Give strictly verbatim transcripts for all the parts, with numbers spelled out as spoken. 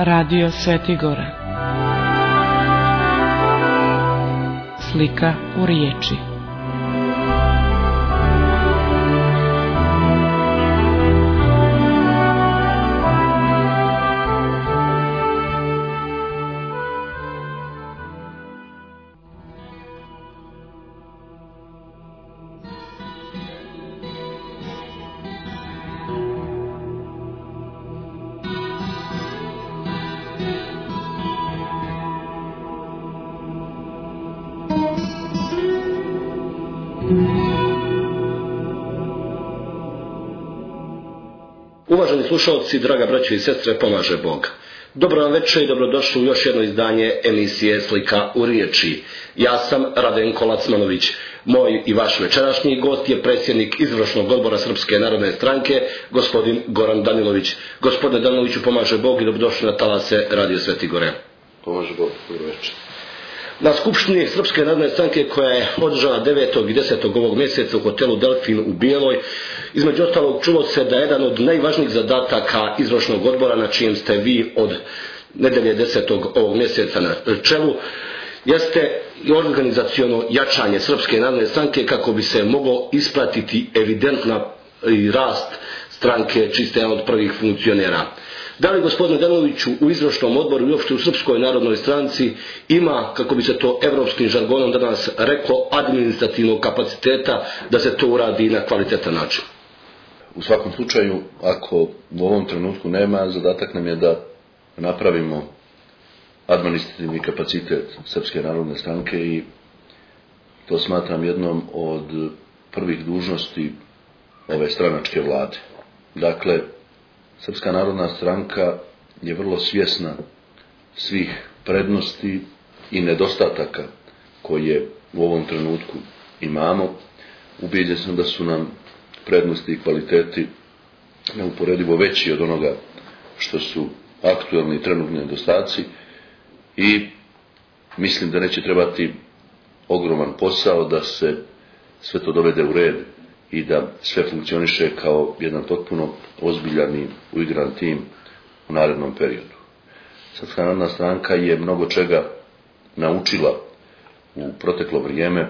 Radio Svetigora. Slika u riječi. Uvaženi slušalci, draga braćo i sestre, pomaže Bog. Dobro vam večer i dobrodošli u još jedno izdanje emisije Slika u riječi. Ja sam Radenko Lacmanović. Moj i vaš večerašnji gost je predsjednik izvršnog odbora Srpske narodne stranke, gospodin Goran Danilović. Gospodine Daniloviću, pomaže Bog i dobrodošli na talase Radio Svetigore. Pomaže Bog, dobro večer. Na skupštini Srpske narodne stranke koja je održana devetog i desetog ovog mjeseca u hotelu Delfin u Bijeloj, između ostalog čulo se da je jedan od najvažnijih zadataka izvršnog odbora, na čijem ste vi od nedelje desetog ovog mjeseca na čelu, jeste organizaciono jačanje Srpske narodne stranke kako bi se moglo ispratiti evidentna rast stranke čiste jedan od prvih funkcionera. Da li, gospodine Daniloviću, u izvršnom odboru i uopšte u Srpskoj narodnoj stranci ima, kako bi se to evropskim žargonom danas reklo, administrativnog kapaciteta da se to uradi na kvalitetan način? U svakom slučaju, ako u ovom trenutku nema, zadatak nam je da napravimo administrativni kapacitet Srpske narodne stranke i to smatram jednom od prvih dužnosti ove stranačke vlade. Dakle, Srpska narodna stranka je vrlo svjesna svih prednosti i nedostataka koje u ovom trenutku imamo. Ubijeđen sam da su nam prednosti i kvaliteti neuporedivo veći od onoga što su aktualni i trenutni nedostaci i mislim da neće trebati ogroman posao da se sve to dovede u red i da sve funkcioniše kao jedan potpuno ozbiljan i uigran tim u narednom periodu. Srpska narodna stranka je mnogo čega naučila u proteklo vrijeme.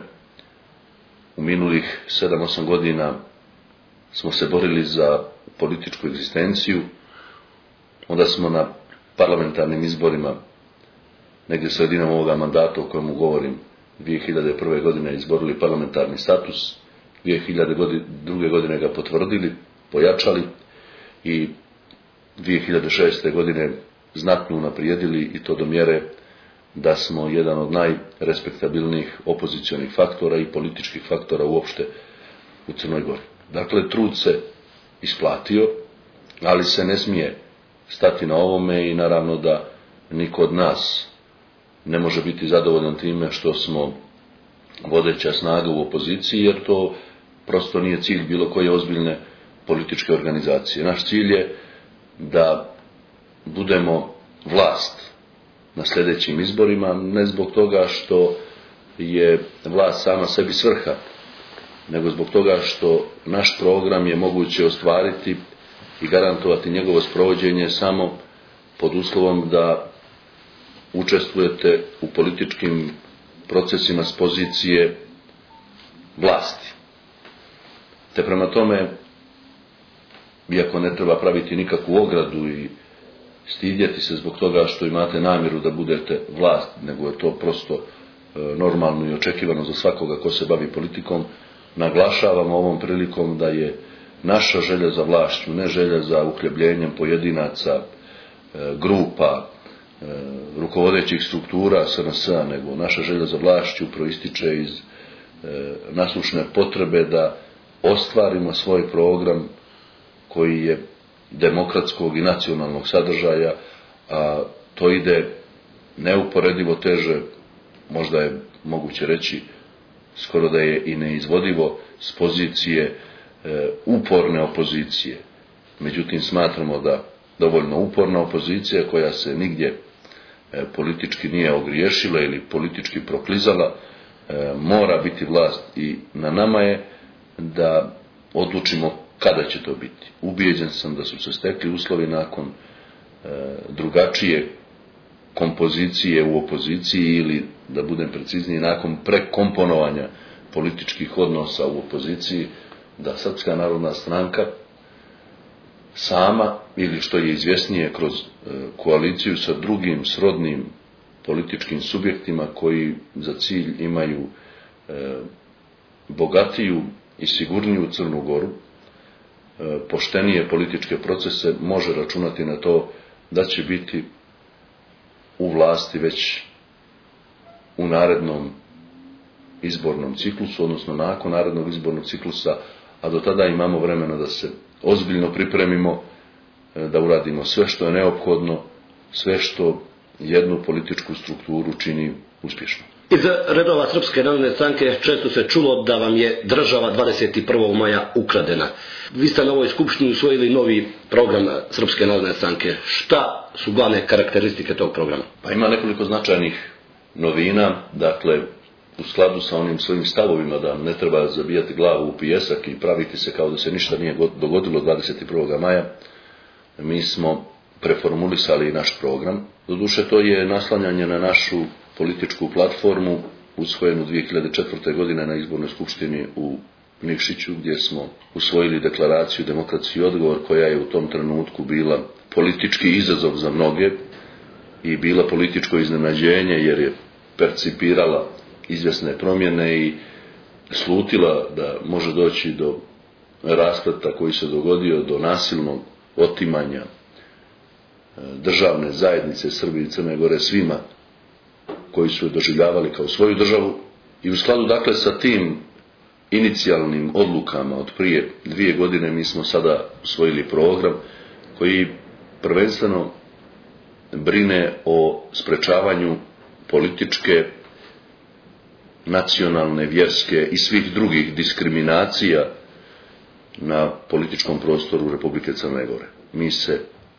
U minulih sedam osam godina smo se borili za političku egzistenciju, onda smo na parlamentarnim izborima, negdje sredinom ovoga mandata o kojemu govorim, dvije hiljade prve. godine izborili parlamentarni status, dvije hiljade druge. godine ga potvrdili, pojačali i dvije hiljade šeste. godine znatno unaprijedili i to do mjere da smo jedan od najrespektabilnijih opozicionih faktora i političkih faktora uopšte u Crnoj Gori. Dakle, trud se isplatio, ali se ne smije stati na ovome i naravno da niko od nas ne može biti zadovoljan time što smo vodeća snaga u opoziciji, jer to prosto nije cilj bilo koje ozbiljne političke organizacije. Naš cilj je da budemo vlast na sljedećim izborima, ne zbog toga što je vlast sama sebi svrha, nego zbog toga što naš program je moguće ostvariti i garantovati njegovo sprovođenje samo pod uslovom da učestvujete u političkim procesima s pozicije vlasti. Te prema tome, iako ne treba praviti nikakvu ogradu i stidjeti se zbog toga što imate namjeru da budete vlast, nego je to prosto e, normalno i očekivano za svakoga ko se bavi politikom, naglašavamo ovom prilikom da je naša želja za vlašću, ne želja za uhljebljenjem pojedinaca, e, grupa, e, rukovodećih struktura S N S-a, nego naša želja za vlašću proističe iz e, nasušne potrebe da ostvarimo svoj program koji je demokratskog i nacionalnog sadržaja, a to ide neuporedivo teže, možda je moguće reći skoro da je i neizvodivo s pozicije e, uporne opozicije. Međutim, smatramo da dovoljno uporna opozicija koja se nigdje e, politički nije ogriješila ili politički proklizala, e, mora biti vlast i na nama je da odlučimo kada će to biti. Ubijeđen sam da su se stekli uslovi nakon drugačije kompozicije u opoziciji ili, da budem precizniji, nakon prekomponovanja političkih odnosa u opoziciji, da Srpska narodna stranka sama, ili što je izvjesnije kroz koaliciju sa drugim srodnim političkim subjektima koji za cilj imaju bogatiju i sigurniju Crnu Goru, poštenije političke procese, može računati na to da će biti u vlasti već u narednom izbornom ciklusu, odnosno nakon narednog izbornog ciklusa, a do tada imamo vremena da se ozbiljno pripremimo, da uradimo sve što je neophodno, sve što jednu političku strukturu čini uspješno. Iz redova Srpske narodne stranke često se čulo da vam je država dvadeset prvog maja ukradena. Vi ste na ovoj skupštini usvojili novi program Srpske narodne stranke. Šta su glavne karakteristike tog programa? Pa ima nekoliko značajnih novina, dakle, u skladu sa onim svojim stavovima da ne treba zabijati glavu u pijesak i praviti se kao da se ništa nije dogodilo dvadeset prvog maja, mi smo preformulisali naš program. Doduše, to je naslanjanje na našu političku platformu usvojenu dvije hiljade četvrte. godine na izbornoj skupštini u Nikšiću, gdje smo usvojili deklaraciju Demokracija i odgovor, koja je u tom trenutku bila politički izazov za mnoge i bila političko iznenađenje, jer je percipirala izvjesne promjene i slutila da može doći do raspleta koji se dogodio, do nasilnog otimanja državne zajednice Srbije i Crne Gore svima koji su je doživljavali kao svoju državu. I u skladu dakle sa tim inicijalnim odlukama od prije dvije godine mi smo sada usvojili program koji prvenstveno brine o sprečavanju političke, nacionalne, vjerske i svih drugih diskriminacija na političkom prostoru Republike Crne Gore. Mi se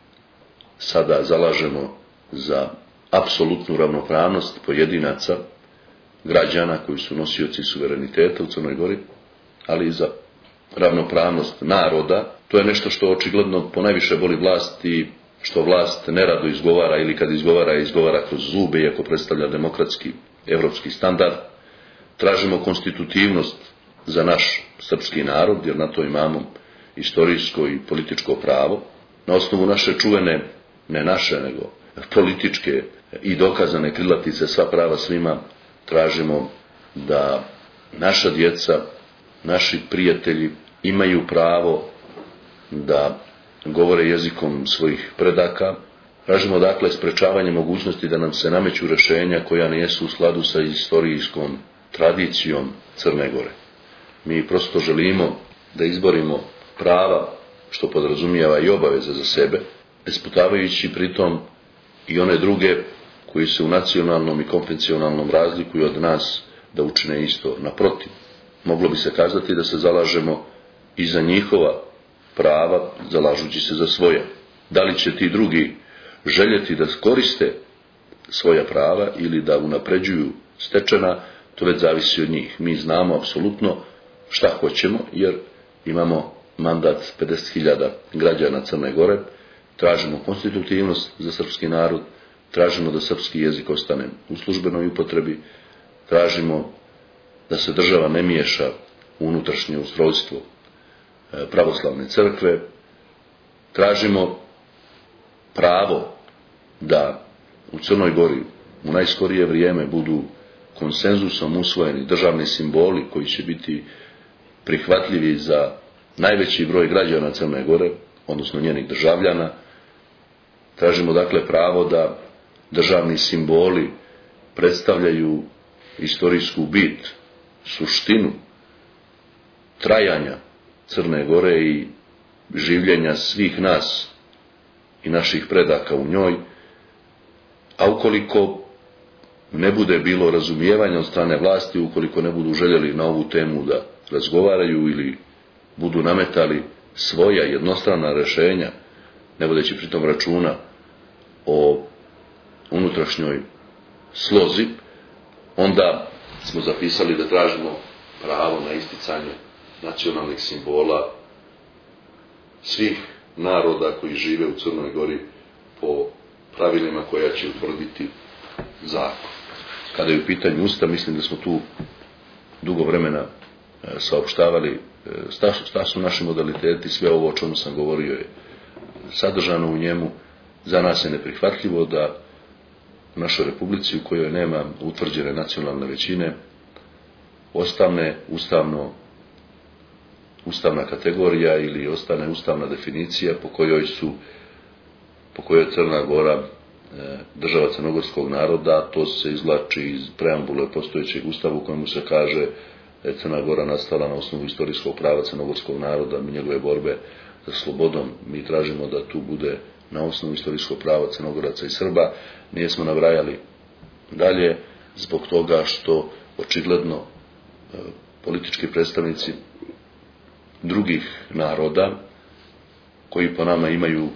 sada zalažemo za apsolutnu ravnopravnost pojedinaca, građana koji su nosioci suvereniteta u Crnoj Gori, ali i za ravnopravnost naroda. To je nešto što očigledno ponajviše boli vlast i što vlast nerado izgovara, ili kad izgovara, izgovara kroz zube, iako predstavlja demokratski evropski standard. Tražimo konstitutivnost za naš srpski narod, jer na to imamo istorijsko i političko pravo. Na osnovu naše čuvene, ne naše, nego političke i dokazane krilatice sva prava svima, tražimo da naša djeca, naši prijatelji imaju pravo da govore jezikom svojih predaka. Tražimo dakle sprečavanje mogućnosti da nam se nameću rješenja koja nisu u skladu sa istorijskom tradicijom Crne Gore. Mi prosto želimo da izborimo prava, što podrazumijeva i obaveze za sebe, isputavajući pritom i one druge koji se u nacionalnom i konvencionalnom razlikuju od nas da učine isto. Naprotiv, moglo bi se kazati da se zalažemo i za njihova prava, zalažući se za svoja. Da li će ti drugi željeti da koriste svoja prava ili da unapređuju stečena, to već zavisi od njih. Mi znamo apsolutno šta hoćemo, jer imamo mandat pedeset hiljada građana Crne Gore, tražimo konstitutivnost za srpski narod, tražimo da srpski jezik ostane u službenoj upotrebi, tražimo da se država ne miješa u unutrašnje ustrojstvo pravoslavne crkve, tražimo pravo da u Crnoj Gori u najskorije vrijeme budu konsenzusom usvojeni državni simboli koji će biti prihvatljivi za najveći broj građana Crne Gore, odnosno njenih državljana. Tražimo dakle pravo da državni simboli predstavljaju istorijsku bit, suštinu trajanja Crne Gore i življenja svih nas i naših predaka u njoj, a ukoliko ne bude bilo razumijevanja od strane vlasti, ukoliko ne budu željeli na ovu temu da razgovaraju ili budu nametali svoja jednostrana rješenja, ne vodeći pritom računa o unutrašnjoj slozi, onda smo zapisali da tražimo pravo na isticanje nacionalnih simbola svih naroda koji žive u Crnoj Gori po pravilima koja će utvrditi zakon. Kada je u pitanju Ustav, mislim da smo tu dugo vremena saopštavali šta su naši modaliteti, sve ovo o čemu sam govorio je sadržano u njemu. Za nas je neprihvatljivo da u našoj republici, u kojoj nema utvrđene nacionalne većine, ostane ustavno, ustavna kategorija ili ostane ustavna definicija po kojoj su po kojoj je Crna Gora država crnogorskog naroda. To se izvlači iz preambule postojećeg ustava u kojemu se kaže da je Crna Gora nastala na osnovu istorijskog prava crnogorskog naroda i njegove borbe za slobodom. Mi tražimo da tu bude na osnovu istorijskog prava Crnogoraca i Srba. Nijesmo nabrajali dalje zbog toga što očigledno politički predstavnici drugih naroda koji po nama imaju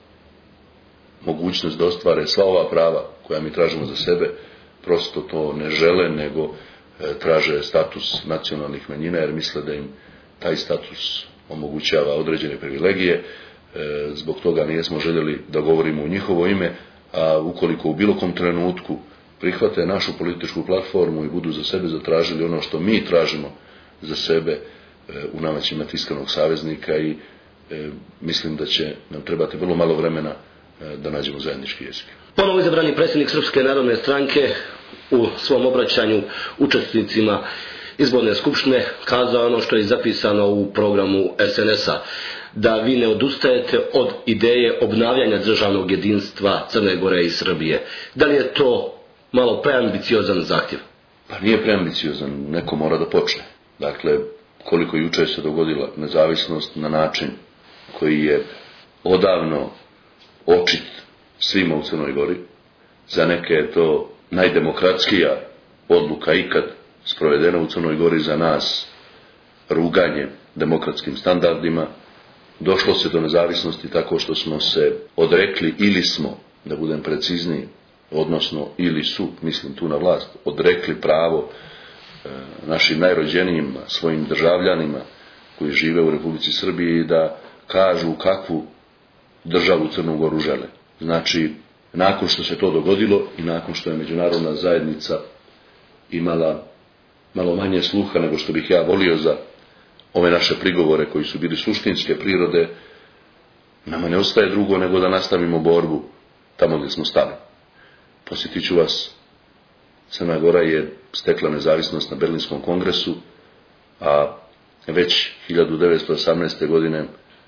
mogućnost da ostvare sva ova prava koja mi tražimo za sebe, prosto to ne žele, nego traže status nacionalnih manjina jer misle da im taj status omogućava određene privilegije. Zbog toga nijesmo željeli da govorimo u njihovo ime, a ukoliko u bilo kom trenutku prihvate našu političku platformu i budu za sebe zatražili ono što mi tražimo za sebe, u nama će imati iskrenog saveznika i mislim da će nam trebati vrlo malo vremena da nađemo zajednički jezik. Ponovo izabrani predsjednik Srpske narodne stranke u svom obraćanju učesnicima izborne skupštine kazao ono što je zapisano u programu S N S-a, da vi ne odustajete od ideje obnavljanja državnog jedinstva Crne Gore i Srbije. Da li je to malo preambiciozan zahtjev? Pa nije preambiciozan, neko mora da počne. Dakle, koliko juče se dogodila nezavisnost na način koji je odavno očit svima u Crnoj Gori, za neke je to najdemokratskija odluka ikad sprovedena u Crnoj Gori, za nas ruganje demokratskim standardima. Došlo se do nezavisnosti tako što smo se odrekli, ili smo, da budem precizniji, odnosno ili su, mislim tu na vlast, odrekli pravo e, našim najrođenijima, svojim državljanima koji žive u Republici Srbiji da kažu kakvu državu Crnu Goru žele. Znači, nakon što se to dogodilo i nakon što je međunarodna zajednica imala malo manje sluha nego što bih ja volio za ove naše prigovore koji su bili suštinske prirode, nama ne ostaje drugo nego da nastavimo borbu tamo gdje smo stali. Posjetit ću vas, Crna Gora je stekla nezavisnost na Berlinskom kongresu, a već hiljadu devetsto osamnaeste. godine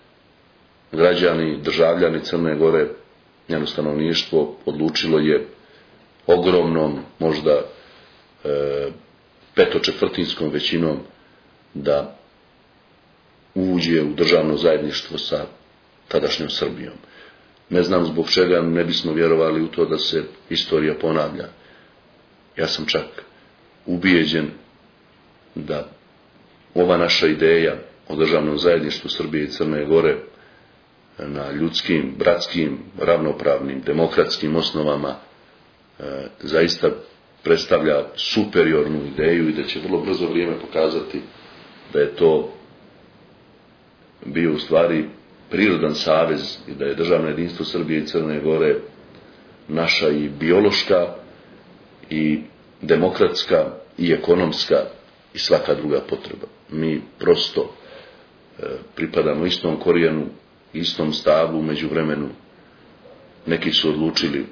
građani, državljani Crne Gore, njeno stanovništvo odlučilo je ogromnom, možda e, petočetvrtinskom većinom da uđe u državno zajedništvo sa tadašnjom Srbijom. Ne znam zbog čega ne bismo vjerovali u to da se istorija ponavlja. Ja sam čak ubijeđen da ova naša ideja o državnom zajedništvu Srbije i Crne Gore na ljudskim, bratskim, ravnopravnim, demokratskim osnovama e, zaista predstavlja superiornu ideju i da će vrlo brzo vrijeme pokazati da je to bio u stvari prirodan savez i da je državno jedinstvo Srbije i Crne Gore naša i biološka i demokratska i ekonomska i svaka druga potreba. Mi prosto e, pripadamo istom korijenu, istom stavu. Među vremenu neki su odlučili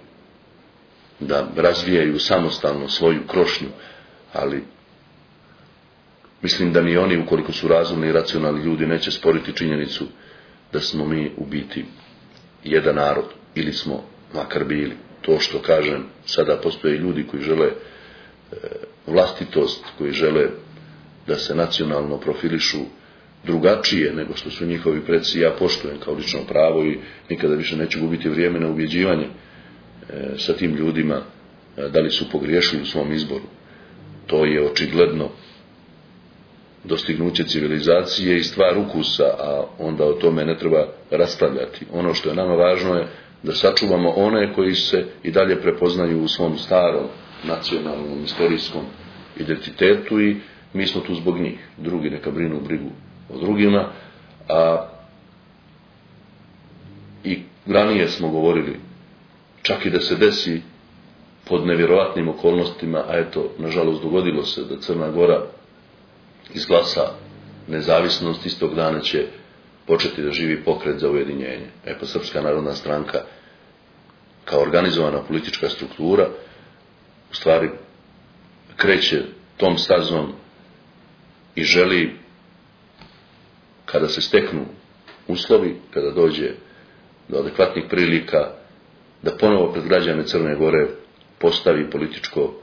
da razvijaju samostalno svoju krošnju, ali mislim da ni oni, ukoliko su razumni i racionalni ljudi, neće sporiti činjenicu da smo mi u biti jedan narod, ili smo makar bili. To što kažem, sada postoje ljudi koji žele e, vlastitost, koji žele da se nacionalno profilišu drugačije nego što su njihovi preci. Ja poštujem kao lično pravo i nikada više neću gubiti vrijeme na ubjeđivanje e, sa tim ljudima e, da li su pogriješili u svom izboru. To je očigledno dostignuće civilizacije i stvar ukusa, a onda o tome ne treba raspravljati. Ono što je nama važno je da sačuvamo one koji se i dalje prepoznaju u svom starom nacionalnom, istorijskom identitetu i mi smo tu zbog njih. Drugi neka brinu brigu o drugima, a i ranije smo govorili čak i da se desi pod nevjerovatnim okolnostima, a eto, nažalost, dogodilo se da Crna Gora izglasa nezavisnost, istog dana će početi da živi pokret za ujedinjenje. E pa Srpska narodna stranka kao organizovana politička struktura u stvari kreće tom stazom i želi, kada se steknu uslovi, kada dođe do adekvatnih prilika, da ponovo pred građane Crne Gore postavi političko,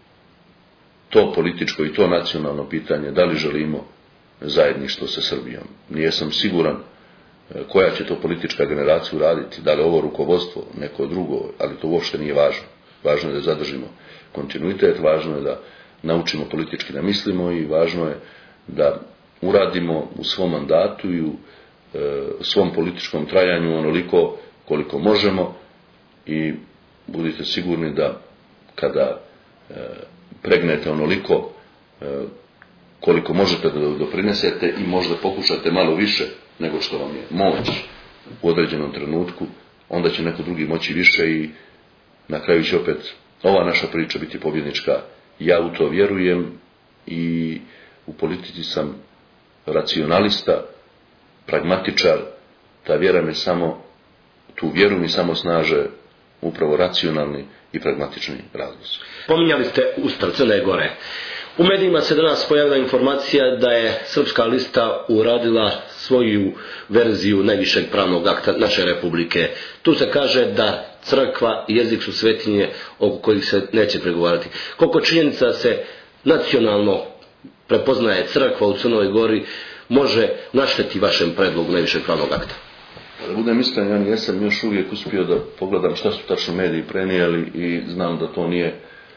to političko i to nacionalno pitanje, da li želimo zajedništvo sa Srbijom. Nijesam siguran koja će to politička generacija uraditi, da li ovo rukovodstvo, neko drugo, ali to uopšte nije važno. Važno je da zadržimo kontinuitet, važno je da naučimo politički da mislimo i važno je da uradimo u svom mandatu i u e, svom političkom trajanju onoliko koliko možemo i budite sigurni da kada e, pregnete onoliko e, koliko možete da doprinesete i možda pokušate malo više nego što vam je moć u određenom trenutku, onda će neko drugi moći više i na kraju će opet ova naša priča biti pobjednička. Ja u to vjerujem i u politici sam racionalista, pragmatičar, ta vjera me samo, tu vjeru mi samo snaže upravo racionalni i pragmatični razlozi. Pominjali ste Ustav Crne Gore. U medijima se danas pojavila informacija da je Srpska lista uradila svoju verziju najvišeg pravnog akta naše republike. Tu se kaže da crkva i jezik su svetinje oko kojih se neće pregovarati. Koliko činjenica se nacionalno prepoznaje crkva u Crnoj Gori može naštetiti vašem predlogu najvišeg pravnog akta? Da budem iskren, ja nisam još uvijek uspio da pogledam šta su tačno mediji prenijeli i znam da to nije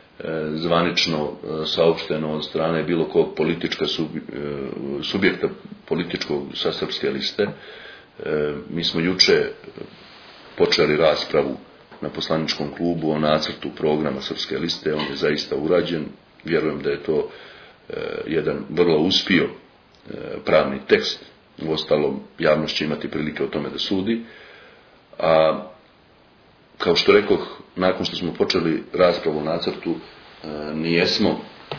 zvanično saopšteno od strane bilo kog politička subjekta političkog sa Srpske liste. Mi smo juče počeli raspravu na poslaničkom klubu o nacrtu programa Srpske liste, on je zaista urađen, vjerujem da je to jedan vrlo uspio pravni tekst, uostalom javnost će imati prilike o tome da sudi, a kao što rekoh, nakon što smo počeli raspravu o nacrtu, nijesmo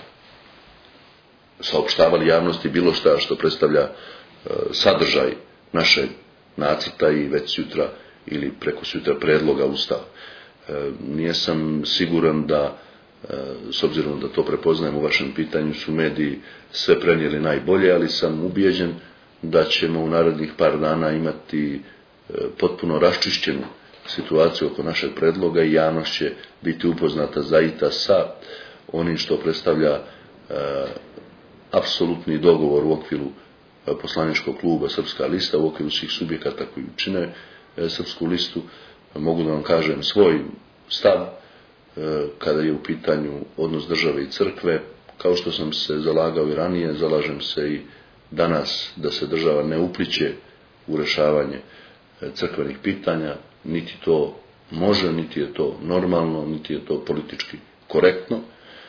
saopštavali javnosti bilo šta što predstavlja sadržaj našeg nacrta i već sutra ili preko sutra predloga Ustava. Nijesam siguran da, s obzirom da to prepoznajem u vašem pitanju, su mediji sve prenijeli najbolje, ali sam ubijeđen da ćemo u narednih par dana imati potpuno raščišćenu situaciju oko našeg predloga i javnost će biti upoznata zaista sa onim što predstavlja e, apsolutni dogovor u okviru poslaničkog kluba Srpska lista, u okviru svih subjekata koji čine e, Srpsku listu. Mogu da vam kažem svoj stav e, kada je u pitanju odnos države i crkve. Kao što sam se zalagao i ranije, zalažem se i danas da se država ne upliće u rješavanje crkvenih pitanja, niti to može, niti je to normalno, niti je to politički korektno.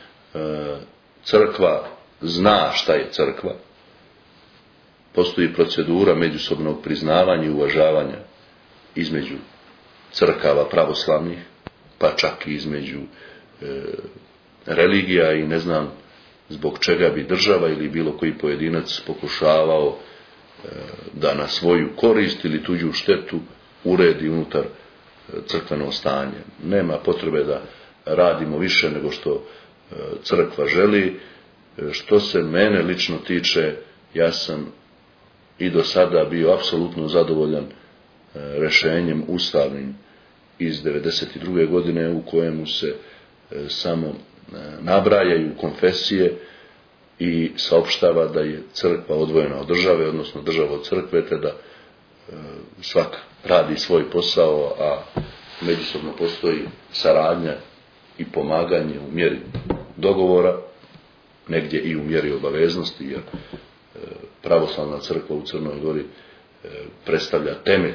Crkva zna šta je crkva. Postoji procedura međusobnog priznavanja i uvažavanja između crkava pravoslavnih, pa čak i između e, religija i ne znam zbog čega bi država ili bilo koji pojedinac pokušavao e, da na svoju korist ili tuđu štetu uredi unutar crkveno stanje. Nema potrebe da radimo više nego što crkva želi. Što se mene lično tiče, ja sam i do sada bio apsolutno zadovoljan rješenjem ustavnim iz devedeset druge godine u kojemu se samo nabrajaju konfesije i saopštava da je crkva odvojena od države, odnosno država od crkve, te da svak radi svoj posao, a međusobno postoji saradnja i pomaganje u mjeri dogovora, negdje i u mjeri obaveznosti, jer pravoslavna crkva u Crnoj Gori predstavlja temelj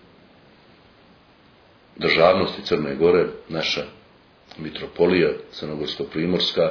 državnosti Crne Gore, naša mitropolija crnogorsko-primorska,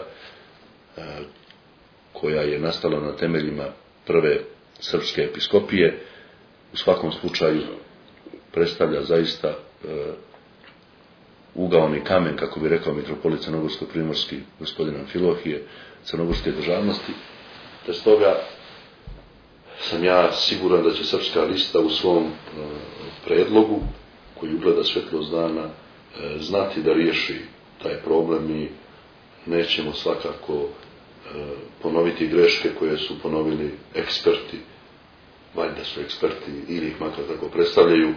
koja je nastala na temeljima prve srpske episkopije, u svakom slučaju predstavlja zaista ugaoni kamen, kako bi rekao mitropolit crnogorsko-primorski gospodin Amfilohije, crnogorske državnosti. Te stoga sam ja siguran da će Srpska lista u svom predlogu, koji ugleda svetlost dana, znati da riješi taj problem i nećemo svakako ponoviti greške koje su ponovili eksperti, valjda su eksperti ili ih makar tako predstavljaju,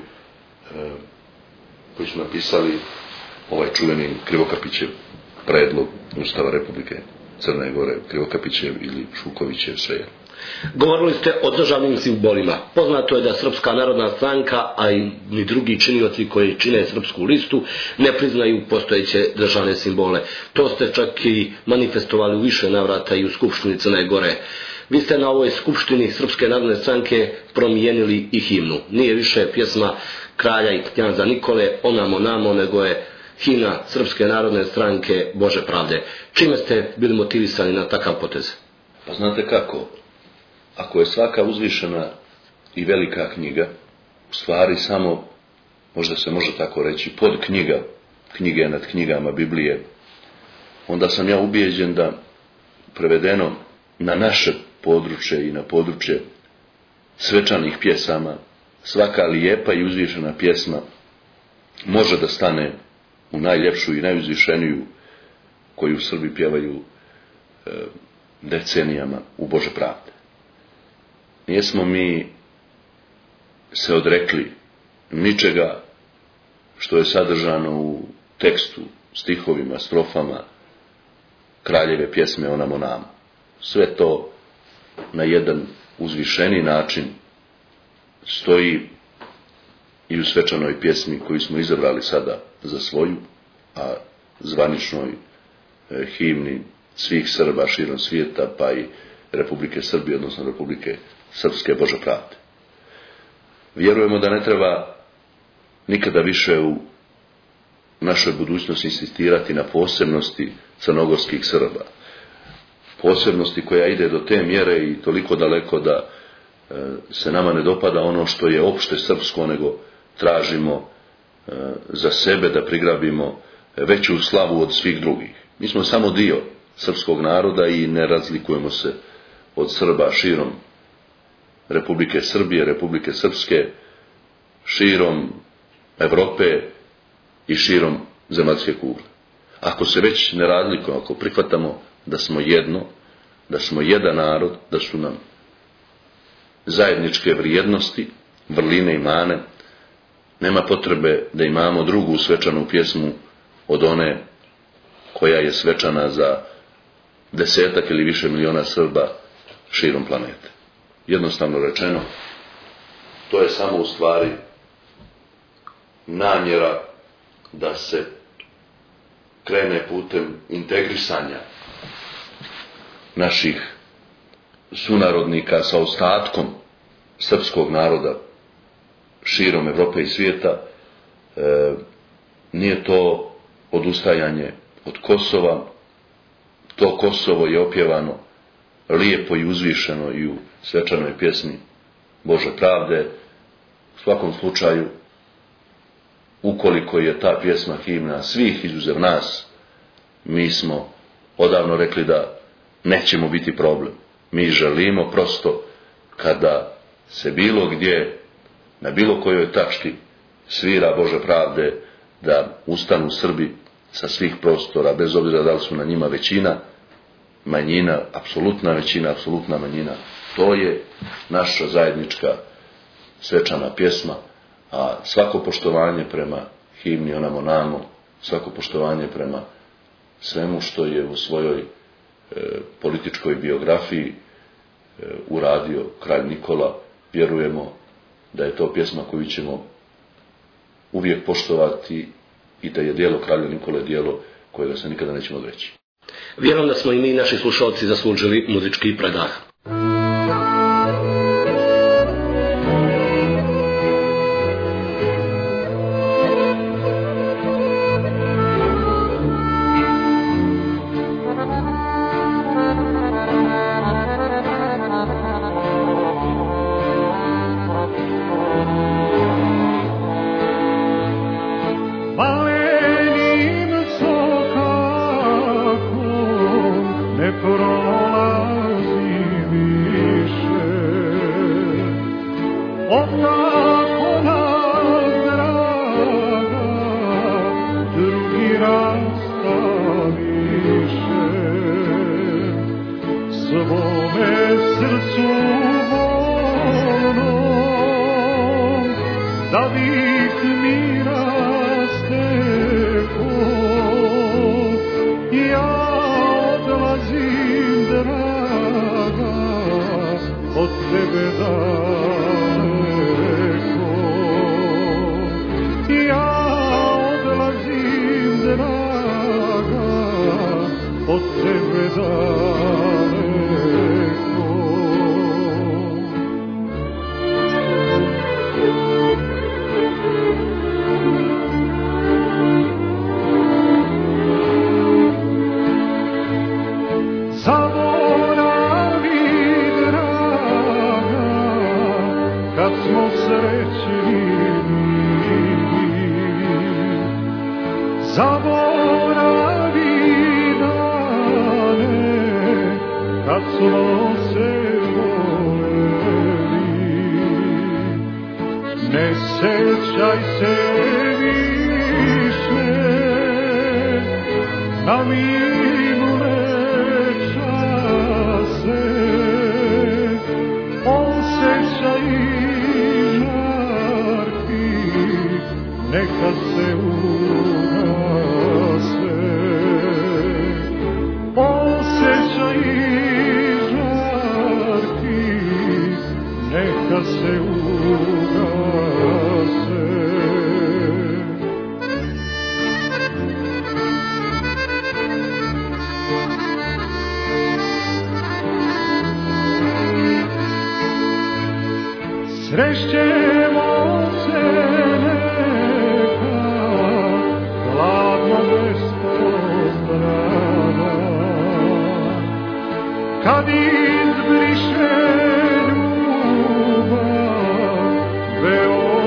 koji su napisali ovaj čuveni Krivokapićev predlog Ustava Republike Crne Gore, Krivokapićev ili Šukovićev, sve. Govorili ste o državnim simbolima. Poznato je da Srpska narodna stranka, a i ni drugi činioci koji čine Srpsku listu, ne priznaju postojeće državne simbole. To ste čak i manifestovali u više navrata i u Skupštini Crne Gore. Vi ste na ovoj Skupštini Srpske narodne stranke promijenili i himnu. Nije više pjesma kralja i knjaza Nikole Onamo namo, nego je himna Srpske narodne stranke Bože pravde. Čime ste bili motivisani na takav potez? Pa znate kako? Ako je svaka uzvišena i velika knjiga, u stvari samo, možda se može tako reći, pod knjiga, knjige nad knjigama Biblije, onda sam ja ubijeđen da, prevedeno na naše područje i na područje svečanih pjesama, svaka lijepa i uzvišena pjesma može da stane u najljepšu i najuzvišeniju koju Srbi pjevaju e, decenijama u Bože pravde. Nijesmo mi se odrekli ničega što je sadržano u tekstu, stihovima, strofama kraljeve pjesme Onamo namo. Sve to na jedan uzvišeni način stoji i u svečanoj pjesmi koju smo izabrali sada za svoju, a zvaničnoj e, himni svih Srba širom svijeta, pa i Republike Srbije, odnosno Republike Srpske Bože pravde. Vjerujemo da ne treba nikada više u našoj budućnosti insistirati na posebnosti crnogorskih Srba. Posebnosti koja ide do te mjere i toliko daleko da e, se nama ne dopada ono što je opšte srpsko, nego tražimo e, za sebe da prigrabimo veću slavu od svih drugih. Mi smo samo dio srpskog naroda i ne razlikujemo se od Srba širom Republike Srbije, Republike Srpske, širom Evrope i širom zemaljske kugle. Ako se već ne razlikujemo, ako prihvatamo da smo jedno, da smo jedan narod, da su nam zajedničke vrijednosti, vrline i mane, nema potrebe da imamo drugu svečanu pjesmu od one koja je svečana za desetak ili više miliona Srba širom planete. Jednostavno rečeno, to je samo u stvari namjera da se krene putem integrisanja naših sunarodnika sa ostatkom srpskog naroda širom Evrope i svijeta. E, nije to odustajanje od Kosova. To Kosovo je opjevano lijepo i uzvišeno i u svečanoj pjesmi Bože pravde. U svakom slučaju, ukoliko je ta pjesma himna svih izuzev nas, mi smo odavno rekli da nećemo biti problem. Mi želimo prosto kada se bilo gdje, na bilo kojoj tački svira Bože pravde, da ustanu Srbi sa svih prostora, bez obzira da li su na njima većina, manjina, apsolutna većina, apsolutna manjina. To je naša zajednička svečana pjesma, a svako poštovanje prema himni Onamo namo, svako poštovanje prema svemu što je u svojoj e, političkoj biografiji e, uradio kralj Nikola, vjerujemo da je to pjesma koju ćemo uvijek poštovati i da je djelo kralja Nikole djelo kojega se nikada nećemo odreći. Vjerujem da smo i mi, naši slušalci, zaslužili muzički predah. Maleni Otako nas draga drugi rastaviše, svome srcu volnom da bih mira steko. Ja odlazim draga od tebe daleko. Ja odlazim draga od tebe daleko. Zaboravi draga kad smo srećni bili, zaboravi dane kad smo se voleli, ne sećaj se više na minule čase, osjećaj žarki neka se ugase, osjećaj žarki neka se ugase. Srećemo se neka, hladno bez pozdrava, kad izbriše ljubav veo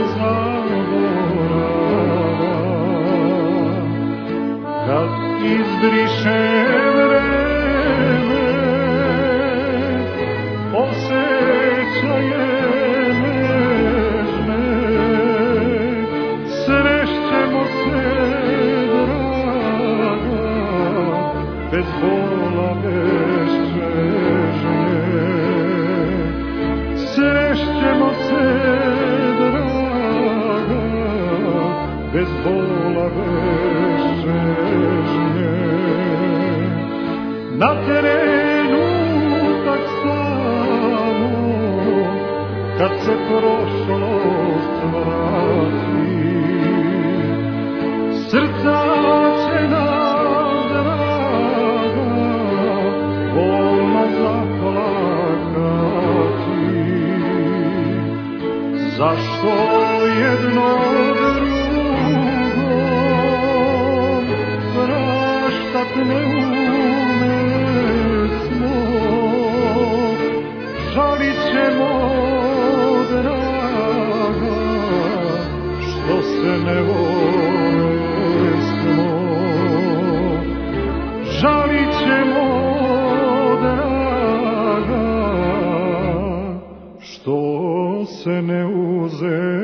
zaborava, kad izbriše vreme osjećaje bez bola, bez čežnje. Srećemo se, draga, bez bola, bez čežnje. Na trenutak samo, kad se prošlost vrati, srca će nam draga volno zaplakati. Zašto jedno drugom praštat ne umesmo, žalit ćemo draga što se ne volesmo, žalit ćemo draga što se ne uzesmo.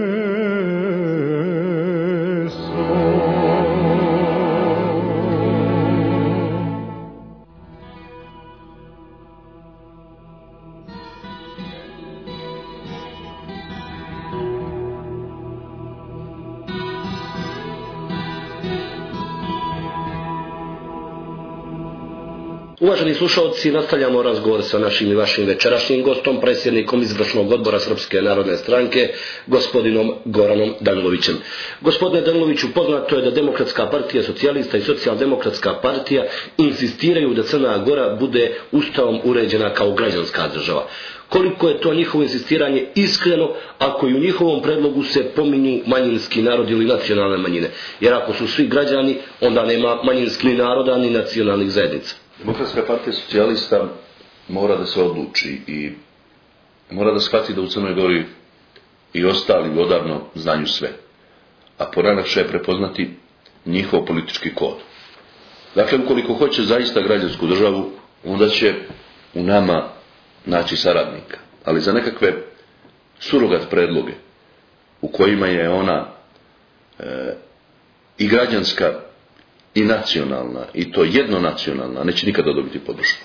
Uvaženi slušalci, nastavljamo razgovor sa našim i vašim večerašnjim gostom, predsjednikom izvršnog odbora Srpske narodne stranke, gospodinom Goranom Danilovićem. Gospodine Daniloviću, poznato je da Demokratska partija socijalista i Socijaldemokratska partija insistiraju da Crna Gora bude ustavom uređena kao građanska država. Koliko je to njihovo insistiranje iskreno ako i u njihovom predlogu se pominju manjinski narod ili nacionalne manjine? Jer ako su svi građani, onda nema manjinskih naroda ni nacionalnih zajednica. Demokratska partija socijalista mora da se odluči i mora da shvati da u Crnoj Gori i ostali odavno znaju sve. A poranavše je prepoznati njihov politički kod. Dakle, ukoliko hoće zaista građansku državu, onda će u nama naći saradnika. Ali za nekakve surogat predloge u kojima je ona e, i građanska i nacionalna, i to jednonacionalna, neće nikada dobiti podršku.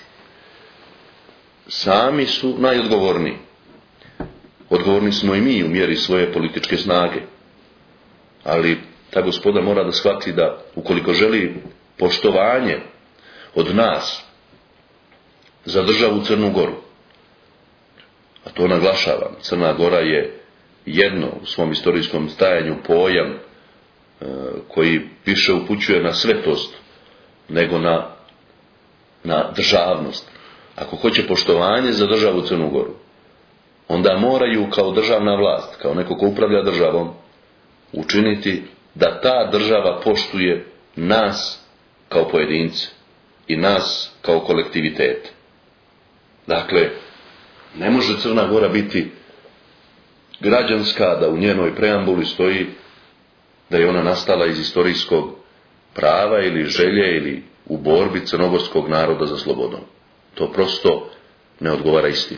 Sami su najodgovorniji. Odgovorni smo i mi u mjeri svoje političke snage. Ali ta gospoda mora da shvati da ukoliko želi poštovanje od nas za državu Crnu Goru, a to naglašavam, Crna Gora je jedno u svom istorijskom stajanju pojam e, koji više upućuje na svetost nego na, na državnost. Ako hoće poštovanje za državu Crnu Goru, onda moraju kao državna vlast, kao neko ko upravlja državom, učiniti da ta država poštuje nas kao pojedince i nas kao kolektivitet. Dakle, ne može Crna Gora biti građanska, da u njenoj preambuli stoji da je ona nastala iz istorijskog prava ili želje ili u borbi crnogorskog naroda za slobodom. To prosto ne odgovara istini.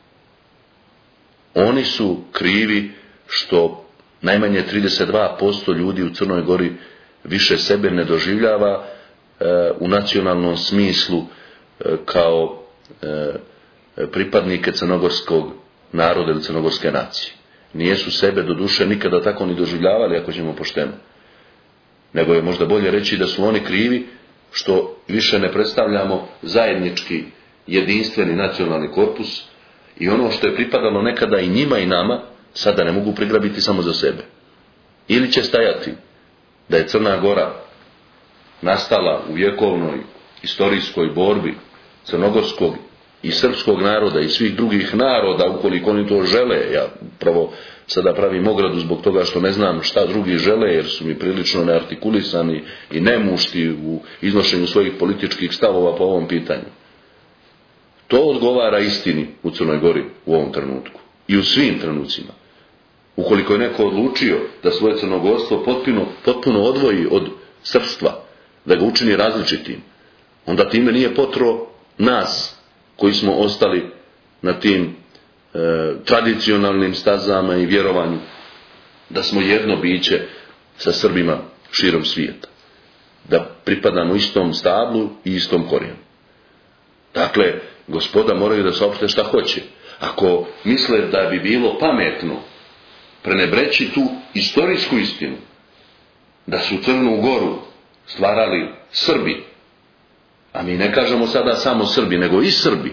Oni su krivi što najmanje trideset dva posto ljudi u Crnoj Gori više sebe ne doživljava e, u nacionalnom smislu e, kao e, pripadnike crnogorskog naroda ili crnogorske nacije. Nijesu sebe do duše nikada tako ni doživljavali, ako ćemo pošteno. Nego je možda bolje reći da su oni krivi što više ne predstavljamo zajednički jedinstveni nacionalni korpus i ono što je pripadalo nekada i njima i nama, sada ne mogu prigrabiti samo za sebe. Ili će stajati da je Crna Gora nastala u vjekovnoj istorijskoj borbi crnogorskog i srpskog naroda i svih drugih naroda, ukoliko oni to žele. Ja pravo sada pravim ogradu zbog toga što ne znam šta drugi žele, jer su mi prilično neartikulisani i nemušti u iznošenju svojih političkih stavova po ovom pitanju. To odgovara istini u Crnoj Gori u ovom trenutku i u svim trenucima. Ukoliko je neko odlučio da svoje crnogorstvo potpuno, potpuno odvoji od srpstva, da ga učini različitim, onda time nije potro nas koji smo ostali na tim e, tradicionalnim stazama i vjerovanju da smo jedno biće sa Srbima širom svijeta, da pripadamo istom stablu i istom korijenu. Dakle, gospoda moraju da saopšte šta hoće. Ako misle da bi bilo pametno prenebreći tu istorijsku istinu, da su Crnu Goru stvarali Srbi, a mi ne kažemo sada samo Srbi, nego i Srbi,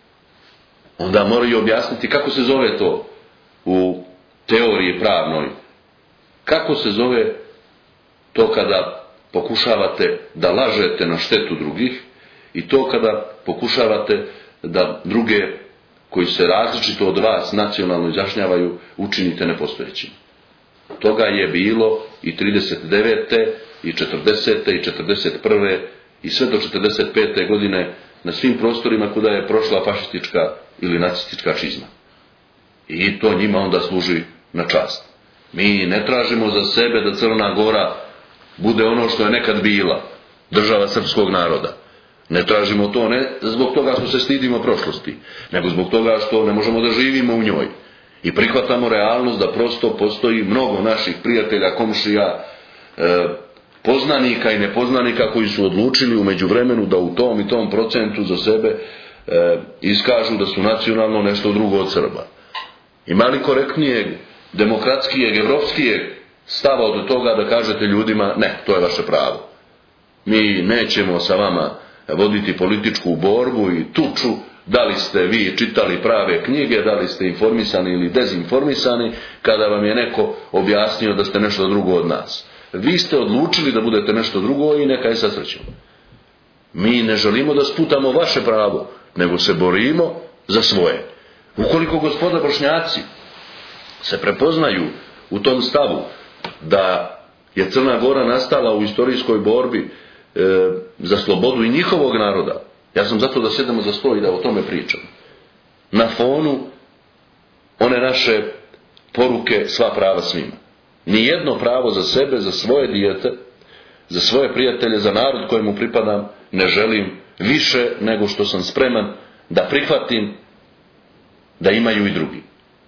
onda moraju objasniti kako se zove to u teoriji pravnoj. Kako se zove to kada pokušavate da lažete na štetu drugih i to kada pokušavate da druge koji se različito od vas nacionalno izjašnjavaju učinite nepostojećim. Toga je bilo i trideset devete i četrdesete i četrdeset prve i sve do četrdeset pete godine na svim prostorima kuda je prošla fašistička ili nacistička čizma. I to njima onda služi na čast. Mi ne tražimo za sebe da Crna Gora bude ono što je nekad bila, država srpskog naroda. Ne tražimo to ne zbog toga što se stidimo prošlosti, nego zbog toga što ne možemo da živimo u njoj. I prihvatamo realnost da prosto postoji mnogo naših prijatelja, komšija, e, poznanika i nepoznanika koji su odlučili u međuvremenu da u tom i tom procentu za sebe e, iskažu da su nacionalno nešto drugo od Srba. Ima li korektnijeg, demokratskijeg, evropskijeg stava od toga da kažete ljudima ne, to je vaše pravo. Mi nećemo sa vama voditi političku borbu i tuču, da li ste vi čitali prave knjige, da li ste informisani ili dezinformisani, kada vam je neko objasnio da ste nešto drugo od nas. Vi ste odlučili da budete nešto drugo i neka je sa srećom. Mi ne želimo da sputamo vaše pravo, nego se borimo za svoje. Ukoliko gospoda Bošnjaci se prepoznaju u tom stavu da je Crna Gora nastala u istorijskoj borbi e, za slobodu i njihovog naroda, ja sam zato da sjedemo za sto i da o tome pričam. Na fonu one naše poruke sva prava svima. Nijedno pravo za sebe, za svoje dijete, za svoje prijatelje, za narod kojemu pripadam, ne želim više nego što sam spreman da prihvatim da imaju i drugi.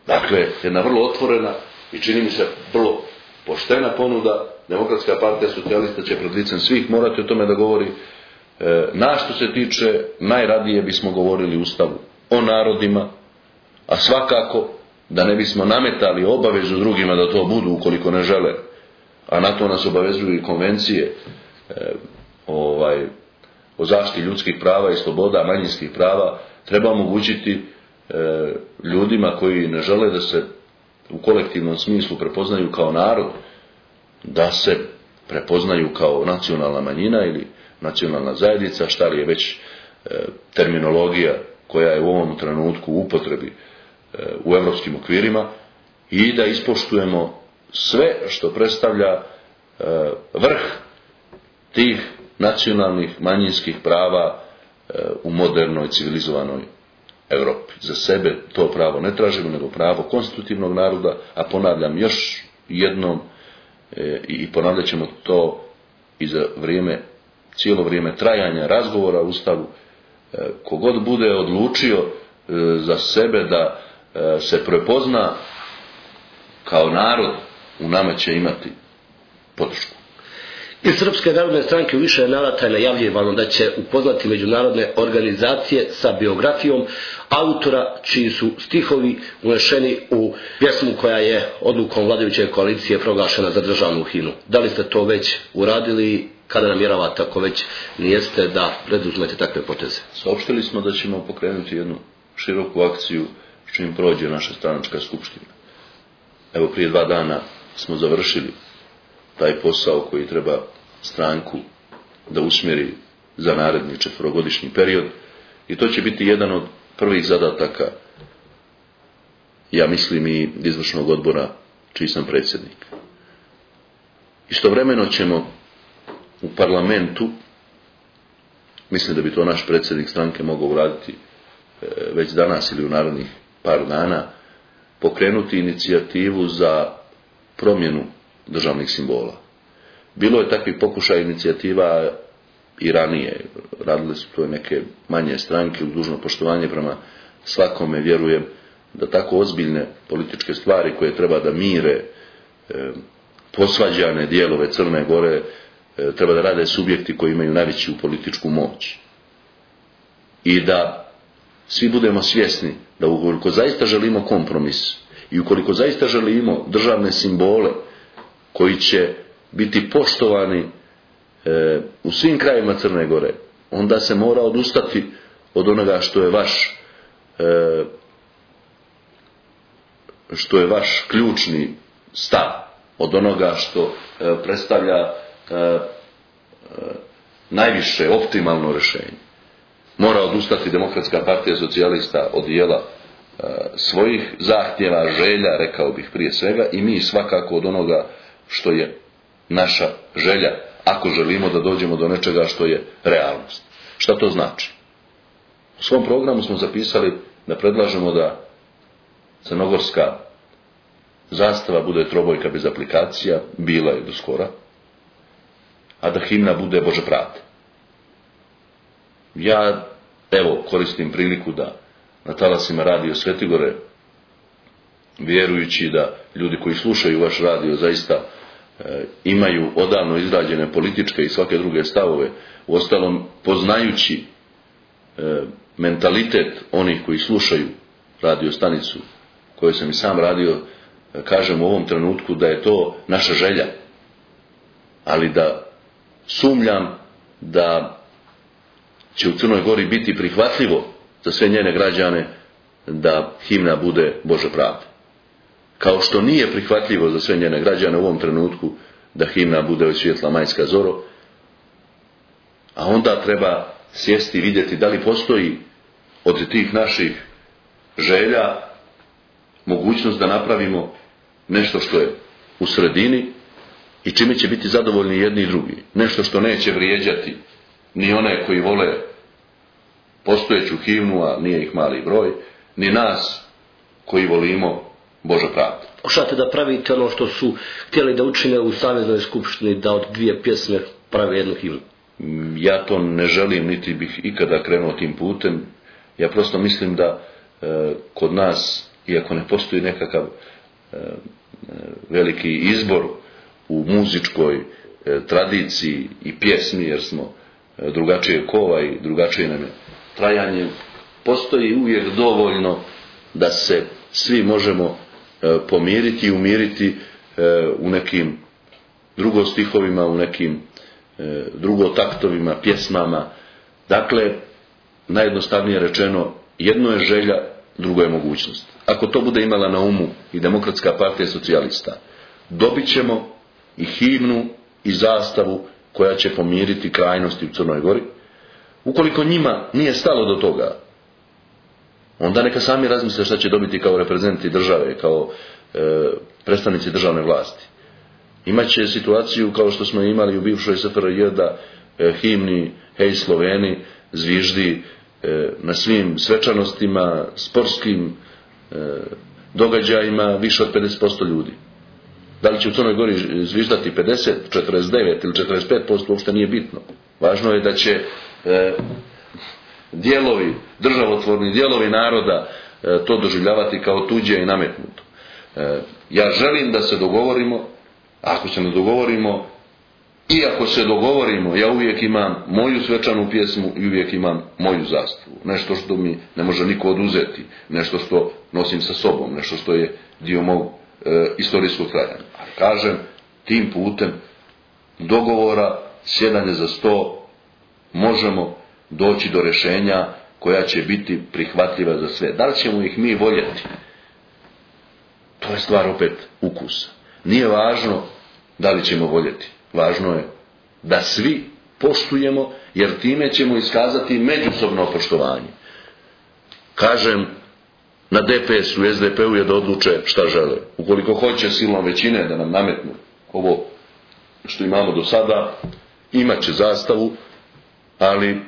Dakle, jedna vrlo otvorena i čini mi se vrlo poštena ponuda. Demokratska partija socijalista će pred licem svih morati o tome da govori. E, na što se tiče, najradije bismo govorili Ustavu o narodima, a svakako da ne bismo nametali obavezu drugima da to budu ukoliko ne žele, a na to nas obavezuju i konvencije e, ovaj, o zaštiti ljudskih prava i sloboda, manjinskih prava. Treba omogućiti e, ljudima koji ne žele da se u kolektivnom smislu prepoznaju kao narod, da se prepoznaju kao nacionalna manjina ili nacionalna zajednica, šta li je već e, terminologija koja je u ovom trenutku u upotrebi e, u europskim okvirima, i da ispoštujemo sve što predstavlja e, vrh tih nacionalnih manjinskih prava e, u modernoj civilizovanoj Europi. Za sebe to pravo ne tražimo, nego pravo konstitutivnog naroda, a ponavljam još jednom e, i ponavljat ćemo to i za vrijeme, cijelo vrijeme trajanja razgovora o Ustavu. E, kogod bude odlučio e, za sebe da e, se prepozna kao narod, u nama će imati podršku. Iz Srpske narodne stranke u više navrata je najavljivano da će upoznati međunarodne organizacije sa biografijom autora čiji su stihovi unešeni u pjesmu koja je odlukom vladajuće koalicije proglašena za državnu himnu. Da li ste to već uradili, kada namjeravate, ako već nijeste, da preduzmete takve poteze? Saopštili smo da ćemo pokrenuti jednu široku akciju čim prođe naša stranačka skupština. Evo, prije dva dana smo završili taj posao koji treba stranku da usmjeri za naredni četverogodišnji period, i to će biti jedan od prvih zadataka, ja mislim, i izvršnog odbora čiji sam predsjednik. Istovremeno ćemo u parlamentu, mislim da bi to naš predsjednik stranke mogao uraditi već danas ili u narednih par dana, pokrenuti inicijativu za promjenu državnih simbola. Bilo je takvih pokušaja inicijativa i ranije. Radile su to neke manje stranke, u dužno poštovanje prema svakome. Vjerujem da tako ozbiljne političke stvari koje treba da mire e, posvađane dijelove Crne Gore e, treba da rade subjekti koji imaju najveću političku moć. I da svi budemo svjesni da ukoliko zaista želimo kompromis i ukoliko zaista želimo državne simbole koji će biti poštovani e, u svim krajevima Crne Gore, onda se mora odustati od onoga što je vaš e, što je vaš ključni stav, od onoga što e, predstavlja e, e, najviše optimalno rješenje. Mora odustati Demokratska partija socijalista od dijela e, svojih zahtjeva, želja, rekao bih prije svega, i mi svakako od onoga što je naša želja, ako želimo da dođemo do nečega što je realnost. Šta to znači? U svom programu smo zapisali da predlažemo da crnogorska zastava bude trobojka bez aplikacija, bila je do skora, a da himna bude Bože pravde. Ja, evo, koristim priliku da na talasima Radio Svetigore, vjerujući da ljudi koji slušaju vaš radio zaista e, imaju odavno izrađene političke i svake druge stavove, uostalom poznajući e, mentalitet onih koji slušaju radio stanicu koju sam i sam radio, e, kažem u ovom trenutku da je to naša želja, ali da sumnjam da će u Crnoj Gori biti prihvatljivo za sve njene građane da himna bude Bože pravde. Kao što nije prihvatljivo za sve njene građane u ovom trenutku da himna bude Oj svjetla majska zoro, a onda treba sjesti i vidjeti da li postoji od tih naših želja mogućnost da napravimo nešto što je u sredini i čime će biti zadovoljni jedni i drugi. Nešto što neće vrijeđati ni one koji vole postojeću himnu, a nije ih mali broj, ni nas koji volimo Bože pravde. Pokušate da pravite ono što su htjeli da učine u Saveznoj skupštini, da od dvije pjesme prave jednu himnu? Ja to ne želim, niti bih ikada krenuo tim putem. Ja prosto mislim da e, kod nas iako ne postoji nekakav e, veliki izbor u muzičkoj e, tradiciji i pjesmi, jer smo e, drugačije kova i drugačije nam je trajanje, postoji uvijek dovoljno da se svi možemo e, pomiriti i umiriti e, u nekim drugostihovima, u nekim e, drugotaktovima, pjesmama. Dakle, najjednostavnije rečeno, jedno je želja, drugo je mogućnost. Ako to bude imala na umu i Demokratska partija socijalista, dobit ćemo i himnu i zastavu koja će pomiriti krajnosti u Crnoj Gori. Ukoliko njima nije stalo do toga, onda neka sami razmisle šta će dobiti kao reprezentati države, kao e, predstavnici državne vlasti. Imaće situaciju kao što smo imali u bivšoj S F R J da e, himni Hej Sloveni zviždi e, na svim svečanostima, sportskim e, događajima više od pedeset posto ljudi. Da li će u Crnoj Gori zviždati pedeset, četrdeset devet ili četrdeset pet posto, uopšte nije bitno. Važno je da će e, dijelovi, državotvorni dijelovi naroda e, to doživljavati kao tuđe i nametnuto. E, ja želim da se dogovorimo, ako se ne dogovorimo, i ako se dogovorimo, ja uvijek imam moju svečanu pjesmu i uvijek imam moju zastavu. Nešto što mi ne može niko oduzeti, nešto što nosim sa sobom, nešto što je dio mog e, istorijskog trajanja. Ali kažem, tim putem dogovora, sjedanje za sto, možemo doći do rješenja koja će biti prihvatljiva za sve. Da li ćemo ih mi voljeti? To je stvar opet ukusa. Nije važno da li ćemo voljeti. Važno je da svi poštujemo, jer time ćemo iskazati međusobno poštovanje. Kažem, na D P S-u i S D P-u je da odluče šta žele. Ukoliko hoće silom većine da nam nametnu ovo što imamo do sada, imat će zastavu, ali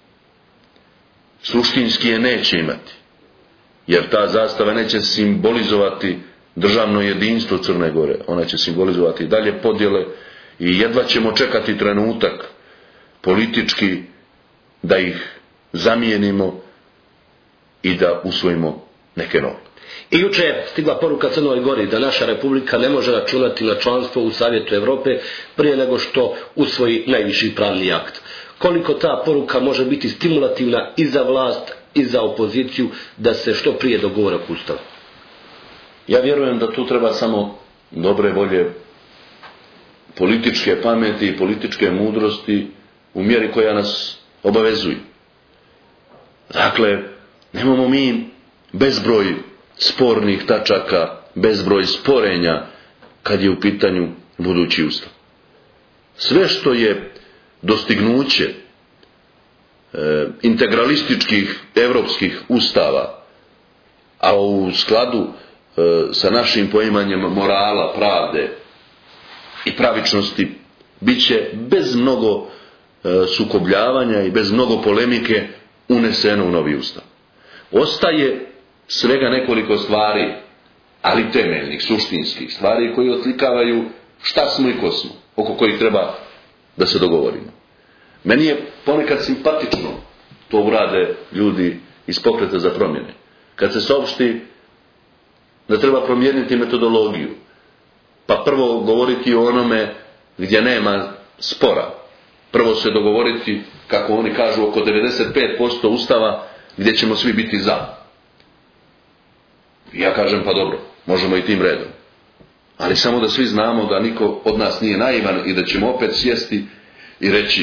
suštinski je neće imati. Jer ta zastava neće simbolizovati državno jedinstvo Crne Gore. Ona će simbolizovati dalje podjele i jedva ćemo čekati trenutak politički da ih zamijenimo i da usvojimo neke nove. I juče je stigla poruka Crnoj Gori da naša republika ne može računati na članstvo u Savjetu Europe prije nego što usvoji najviši pravni akt. Koliko ta poruka može biti stimulativna i za vlast i za opoziciju da se što prije dogovore oko Ustava? Ja vjerujem da tu treba samo dobre volje, političke pameti i političke mudrosti u mjeri koja nas obavezuje. Dakle, nemamo mi bezbroj spornih tačaka, bezbroj sporenja kad je u pitanju budući ustav. Sve što je dostignuće e, integralističkih evropskih ustava, a u skladu e, sa našim poimanjem morala, pravde i pravičnosti, bit će bez mnogo e, sukobljavanja i bez mnogo polemike uneseno u novi ustav. Ostaje svega nekoliko stvari, ali temeljnih, suštinskih stvari koji oslikavaju šta smo i ko smo, oko kojih treba da se dogovorimo. Meni je ponekad simpatično to urade ljudi iz Pokreta za promjene. Kad se saopšti da treba promijeniti metodologiju, pa prvo govoriti o onome gdje nema spora. Prvo se dogovoriti, kako oni kažu, oko devedeset pet posto ustava gdje ćemo svi biti za. Ja kažem, pa dobro, možemo i tim redom. Ali samo da svi znamo da niko od nas nije naivan i da ćemo opet sjesti i reći,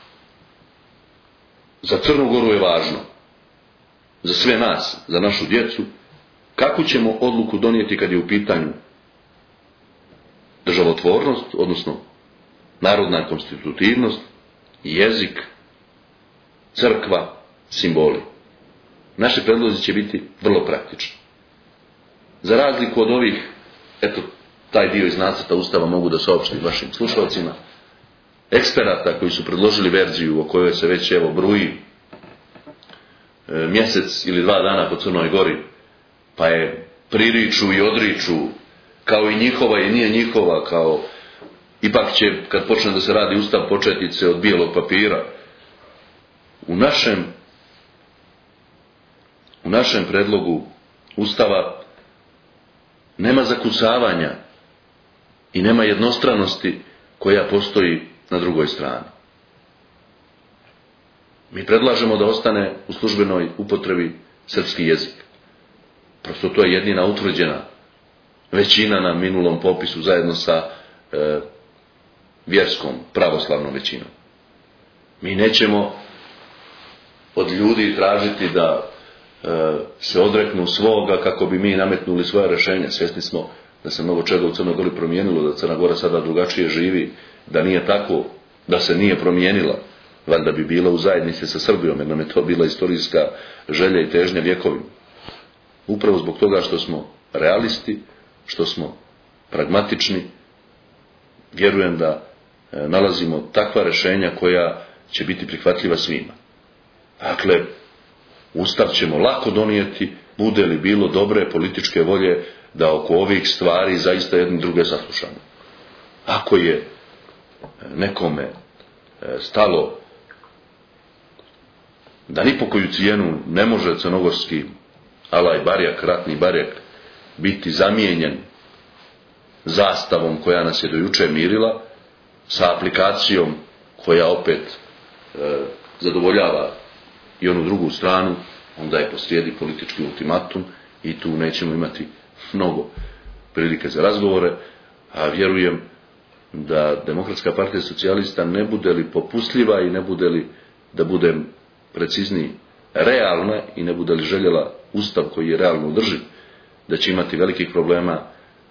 za Crnu Goru je važno, za sve nas, za našu djecu, kakvu ćemo odluku donijeti kad je u pitanju državotvornost, odnosno narodna konstitutivnost, jezik, crkva, simboli. Naši predlozi će biti vrlo praktični. Za razliku od ovih, eto, taj dio iz nacrta Ustava mogu da saopštim vašim slušalcima, eksperata koji su predložili verziju o kojoj se već evo bruji e, mjesec ili dva dana po Crnoj Gori, pa je pririču i odriču kao i njihova i nije njihova, kao ipak će kad počne da se radi Ustav početi se od bijelog papira. U našem u našem predlogu Ustava nema zakucavanja i nema jednostranosti koja postoji na drugoj strani. Mi predlažemo da ostane u službenoj upotrebi srpski jezik. Prosto to je jedina utvrđena većina na minulom popisu zajedno sa e, vjerskom, pravoslavnom većinom. Mi nećemo od ljudi tražiti da e, se odreknu svoga kako bi mi nametnuli svoje rješenja. Svjesni smo da se mnogo čega u Crnoj Gori promijenilo, da Crna Gora sada drugačije živi, da nije tako, da se nije promijenila, valjda bi bila u zajednici sa Srbijom, jer nam je to bila istorijska želja i težnja vjekovima. Upravo zbog toga što smo realisti, što smo pragmatični, vjerujem da nalazimo takva rješenja koja će biti prihvatljiva svima. Dakle, Ustav ćemo lako donijeti, bude li bilo dobre političke volje da oko ovih stvari zaista jedni druge saslušamo. Ako je nekome stalo da ni po koju cijenu ne može crnogorski alaj barjak, ratni barjak, biti zamijenjen zastavom koja nas je do juče mirila, sa aplikacijom koja opet e, zadovoljava i onu drugu stranu, onda je posrijedi politički ultimatum i tu nećemo imati mnogo prilike za razgovore, a vjerujem da Demokratska partija socijalista ne bude li popustljiva i ne bude li, da budem precizniji, realna i ne bude li željela Ustav koji je realno održiv, da će imati velikih problema,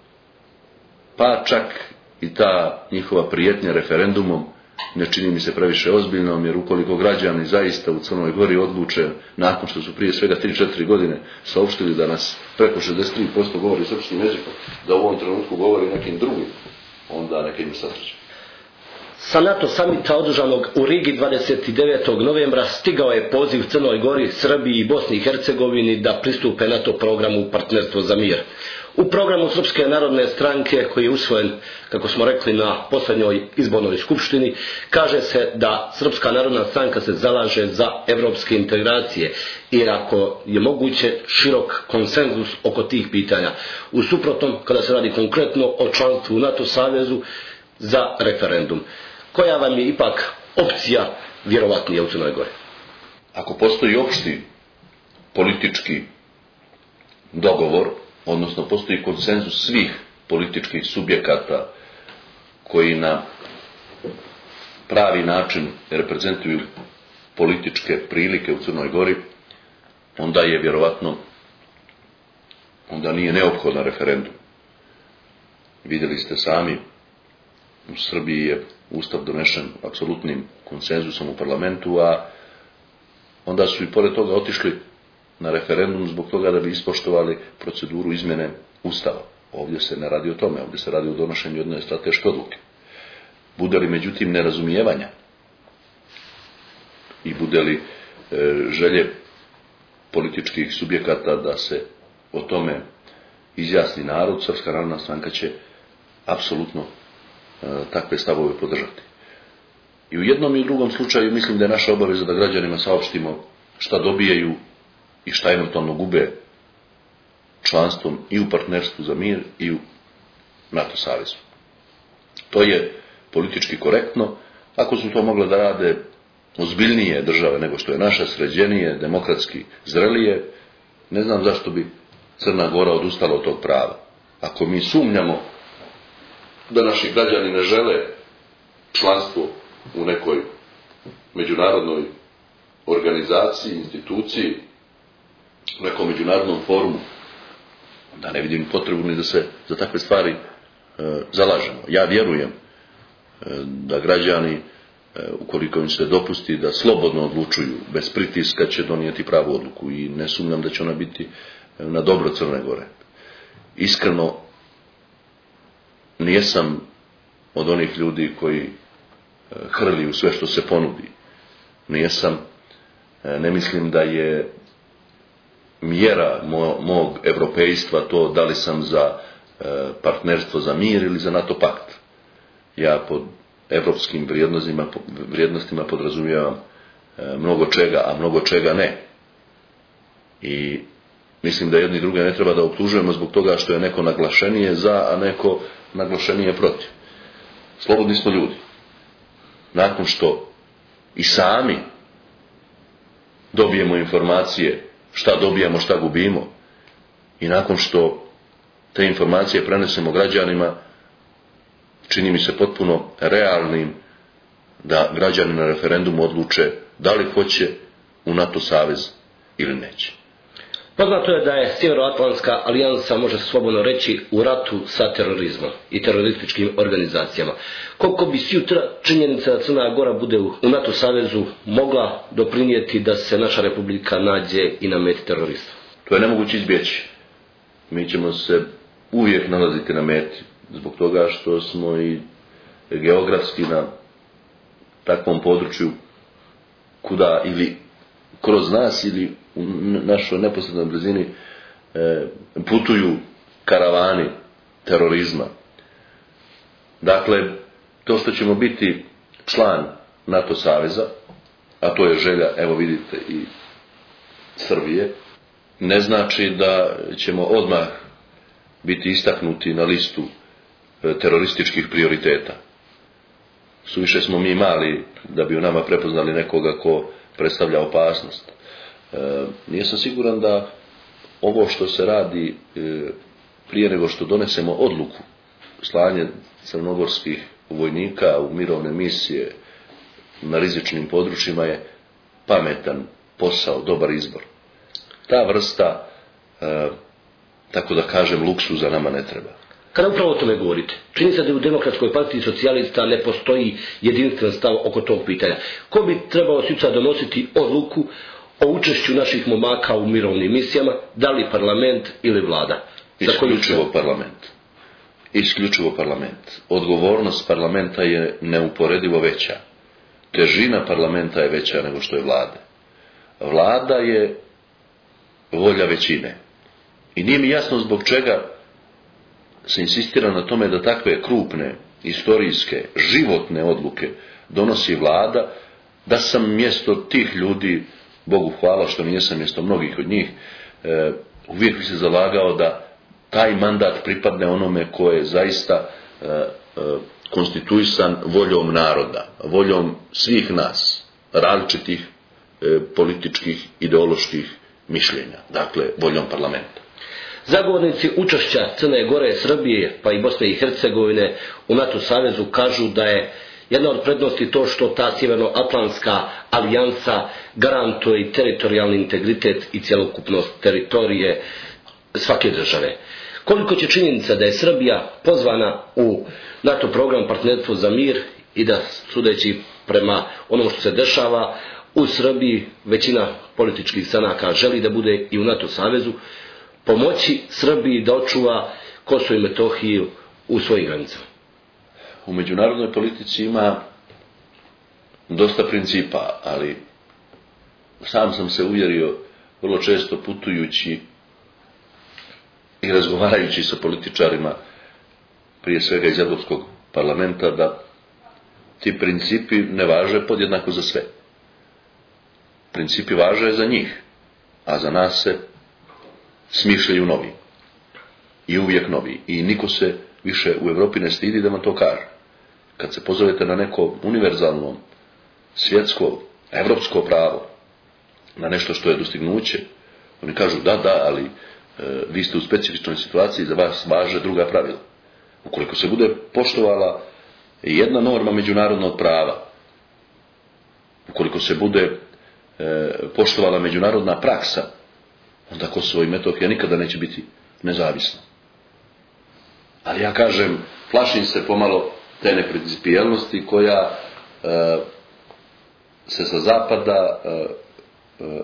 pa čak i ta njihova prijetnja referendumom ne čini mi se previše ozbiljnom, jer ukoliko građani zaista u Crnoj Gori odluče, nakon što su prije svega tri do četiri godine saopštili da nas preko šezdeset tri posto govori srpskim jezikom, da u ovom trenutku govori nekim drugim, onda neke im sadržaj. Sa NATO samita održanog u Rigi dvadeset devetog novembra stigao je poziv Crnoj Gori, Srbiji i Bosni i Hercegovini da pristupe NATO programu Partnerstvo za mir. U programu Srpske narodne stranke, koji je usvojen, kako smo rekli, na posljednjoj izbornoj skupštini, kaže se da Srpska narodna stranka se zalaže za evropske integracije i ako je moguće širok konsenzus oko tih pitanja. U suprotnom, kada se radi konkretno o članstvu u NATO savezu, za referendum. Koja vam je ipak opcija vjerovatnija u Crnoj Gori? Ako postoji opšti politički dogovor, odnosno postoji konsenzus svih političkih subjekata koji na pravi način reprezentuju političke prilike u Crnoj Gori, onda je vjerovatno, onda nije neophodan referendum. Vidjeli ste sami, u Srbiji je Ustav donešen apsolutnim konsenzusom u parlamentu, a onda su i pored toga otišli na referendum zbog toga da bi ispoštovali proceduru izmjene Ustava. Ovdje se ne radi o tome, ovdje se radi o donošenju jedne strateške odluke. Bude li međutim nerazumijevanja i bude li e, želje političkih subjekata da se o tome izjasni narod, Srpska narodna stranka će apsolutno e, takve stavove podržati. I u jednom i u drugom slučaju mislim da je naša obaveza da građanima saopštimo šta dobijaju i šta eventualno gube članstvom i u Partnerstvu za mir i u NATO savezu. To je politički korektno. Ako su to mogle da rade ozbiljnije države nego što je naša, sređenije, demokratski zrelije, ne znam zašto bi Crna Gora odustala od tog prava. Ako mi sumnjamo da naši građani ne žele članstvo u nekoj međunarodnoj organizaciji, instituciji, u nekom međunarodnom forumu, da ne vidim potrebu ni da se za takve stvari e, zalažemo. Ja vjerujem e, da građani, e, ukoliko im se dopusti da slobodno odlučuju, bez pritiska, će donijeti pravu odluku i ne sumnjam da će ona biti na dobro Crne Gore. Iskreno, nijesam od onih ljudi koji e, hrli u sve što se ponudi. Nijesam, e, ne mislim da je mjera mog evropejstva to da li sam za partnerstvo za mir ili za NATO pakt. Ja pod evropskim vrijednostima, vrijednostima podrazumijevam mnogo čega, a mnogo čega ne. I Mislim da jedni druge ne treba da optužujemo zbog toga što je neko naglašenije za, a neko naglašenije protiv. Slobodni smo ljudi. Nakon što i sami dobijemo informacije šta dobijamo, šta gubimo, i nakon što te informacije prenesemo građanima, čini mi se potpuno realnim da građani na referendumu odluče da li hoće u NATO savez ili neće. Poznato je da je Sjevernoatlantska alijansa, može se slobodno reći, u ratu sa terorizmom i terorističkim organizacijama. Koliko bi sutra činjenica da Crna Gora bude u NATO savezu mogla doprinijeti da se naša republika nađe i na meti terorista? To je nemoguće izbjeći. Mi ćemo se uvijek nalaziti na meti, zbog toga što smo i geografski na takvom području kuda ili kroz nas ili u našoj neposrednoj blizini e, putuju karavani terorizma. Dakle, to što ćemo biti član NATO saveza, a to je želja, evo vidite, i Srbije, ne znači da ćemo odmah biti istaknuti na listu e, terorističkih prioriteta. Suviše smo mi mali da bi u nama prepoznali nekoga ko predstavlja opasnost. E, nisam siguran da ovo što se radi e, prije nego što donesemo odluku slanje crnogorskih vojnika u mirovne misije na rizičnim područjima je pametan posao, dobar izbor. Ta vrsta, e, tako da kažem, luksuza nama ne treba. Kada upravo o tome govorite, čini se da u Demokratskoj partiji socijalista ne postoji jedinstven stav oko tog pitanja. Ko bi trebao sutra donositi odluku o učešću naših momaka u mirovnim misijama, da li parlament ili vlada? Isključivo parlament. Isključivo parlament. Odgovornost parlamenta je neuporedivo veća. Težina parlamenta je veća nego što je vlada. Vlada je volja većine. I nije mi jasno zbog čega se insistira na tome da takve krupne, istorijske, životne odluke donosi vlada, da sam mjesto tih ljudi, Bogu hvala što nijesam mjesto mnogih od njih, e, uvijek bi se zalagao da taj mandat pripadne onome ko je zaista e, e, konstituisan voljom naroda, voljom svih nas, različitih e, političkih, ideoloških mišljenja, dakle voljom parlamenta. Zagovornici učešća Crne Gore, Srbije pa i Bosne i Hercegovine u NATO savezu kažu da je jedna od prednosti to što ta Sjevernoatlantska alijansa garantuje i teritorijalni integritet i cjelokupnost teritorije svake države. Koliko će činjenica da je Srbija pozvana u NATO program Partnerstvo za mir i da, sudeći prema onom što se dešava u Srbiji, većina političkih stranaka želi da bude i u NATO savezu, pomoći Srbiji da očuva Kosovo i Metohiju u svojim granicama? U međunarodnoj politici ima dosta principa, ali sam sam se uvjerio vrlo često putujući i razgovarajući sa političarima, prije svega iz Europskog parlamenta, da ti principi ne važe podjednako za sve. Principi važe za njih, a za nas se smišljaju novi. I uvijek novi. I niko se više u Europi ne stidi da vam to kaže. Kad se pozovete na neko univerzalno, svjetsko, evropsko pravo, na nešto što je dostignuće, oni kažu da, da, ali e, vi ste u specifičnoj situaciji, za vas važe druga pravila. Ukoliko se bude poštovala jedna norma međunarodnog prava, ukoliko se bude e, poštovala međunarodna praksa, onda Kosovo i Metohija nikada neće biti nezavisno. Ali ja kažem, plašim se pomalo te neprincipijelnosti koja e, se sa zapada e, e,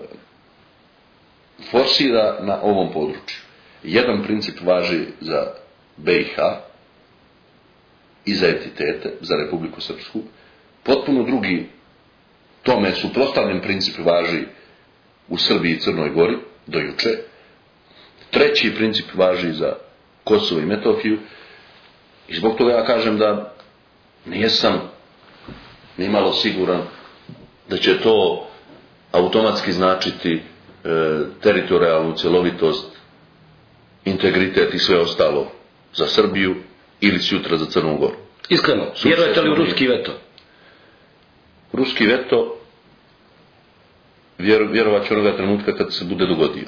forsira na ovom području. Jedan princip važi za B i H i za entitete, za Republiku Srpsku. Potpuno drugi, tome suprotstavljen princip važi u Srbiji i Crnoj Gori, do juče. Treći princip važi za Kosovo i Metohiju. I zbog toga ja kažem da nijesam nimalo siguran da će to automatski značiti teritorijalnu cjelovitost, integritet i sve ostalo za Srbiju ili sutra za Crnu Goru. Iskreno, vjerujete li u ruski veto? Ruski veto vjer, vjerovat ću onoga trenutka kad se bude dogodio.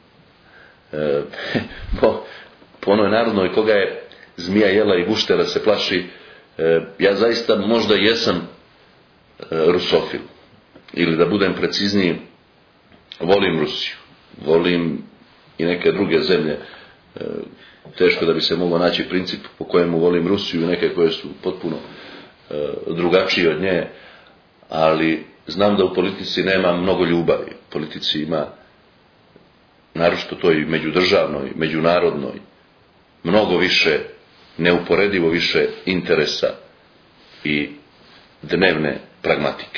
E, po, po onoj narodnoj koga je zmija jela i guštera se plaši, e, ja zaista možda jesam e, rusofil. Ili da budem precizniji, volim Rusiju. Volim i neke druge zemlje. E, teško da bi se mogao naći princip po kojemu volim Rusiju i neke koje su potpuno e, drugačije od nje, ali znam da u politici nema mnogo ljubavi. U politici ima, naročito toj međudržavnoj, međunarodnoj, mnogo više, neuporedivo više interesa i dnevne pragmatike.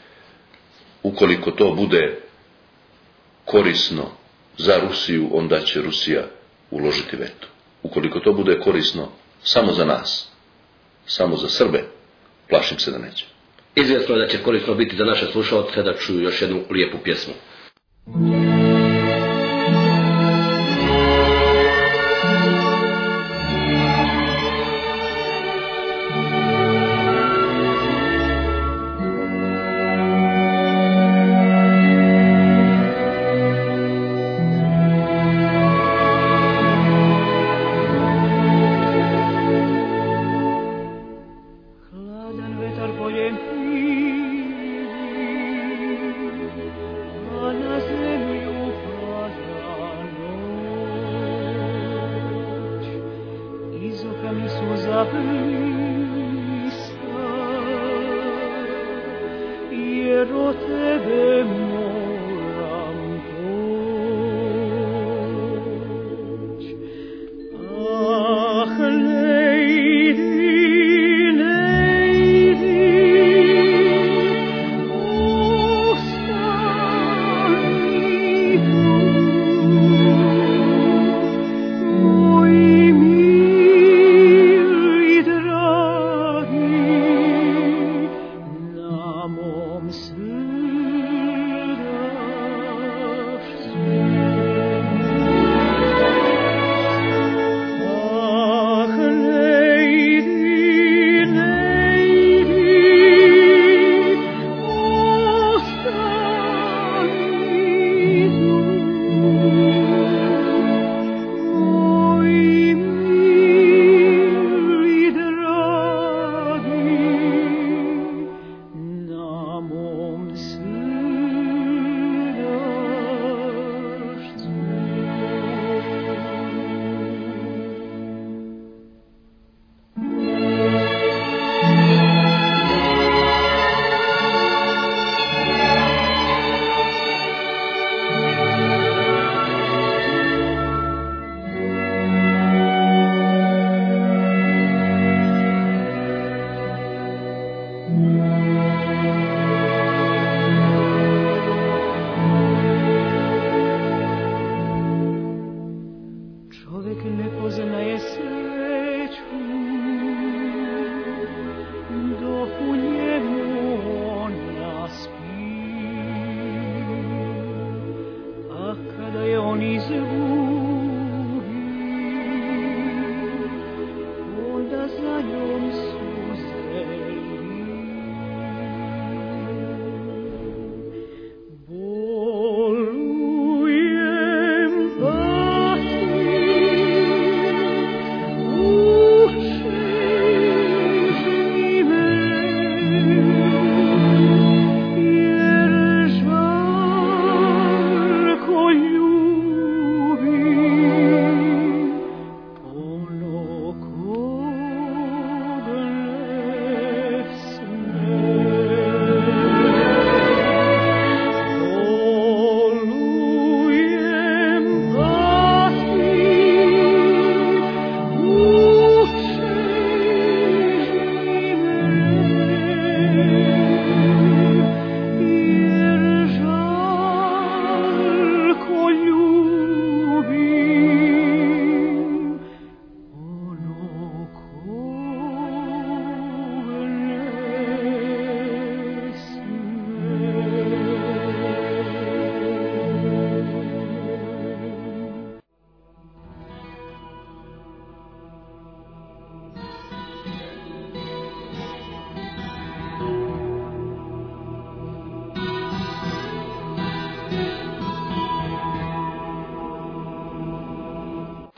Ukoliko to bude korisno za Rusiju, onda će Rusija uložiti veto. Ukoliko to bude korisno samo za nas, samo za Srbe, plašim se da neće. Izvjesno je da će korisno biti za naše slušalce da čuju još jednu lijepu pjesmu. Na mom srcu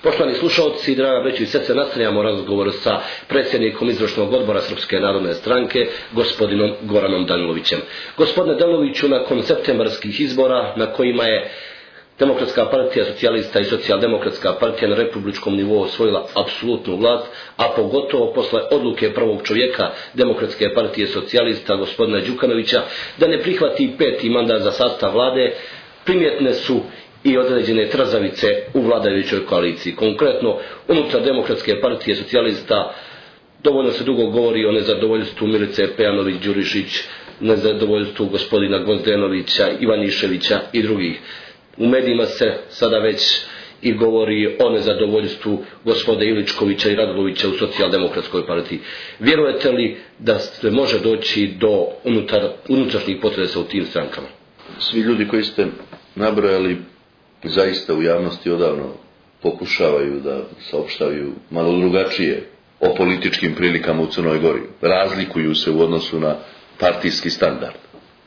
Poštovani slušalci, draga braćo i sestre, nastavljamo razgovor sa predsjednikom izvršnog odbora Srpske narodne stranke, gospodinom Goranom Danilovićem. Gospodine Daniloviću, nakon septembarskih izbora na kojima je Demokratska partija socijalista i socijaldemokratska partija na republičkom nivou osvojila apsolutnu vlast, a pogotovo posle odluke prvog čovjeka Demokratske partije socijalista, gospodina Đukanovića, da ne prihvati peti mandat za sastav vlade, primjetne su i određene trzavice u vladajućoj koaliciji. Konkretno, unutar Demokratske partije socijalista dovoljno se dugo govori o nezadovoljstvu Milice Pejanović-Đurišić, nezadovoljstvu gospodina Gvozdenovića, Ivaniševića i drugih. U medijima se sada već i govori o nezadovoljstvu gospode Iličkovića i Radulovića u socijaldemokratskoj partiji. Vjerujete li da se može doći do unutar, unutrašnjih potresa u tim strankama? Svi ljudi koji ste nabrojali zaista u javnosti odavno pokušavaju da saopštavaju malo drugačije o političkim prilikama u Crnoj Gori. Razlikuju se u odnosu na partijski standard.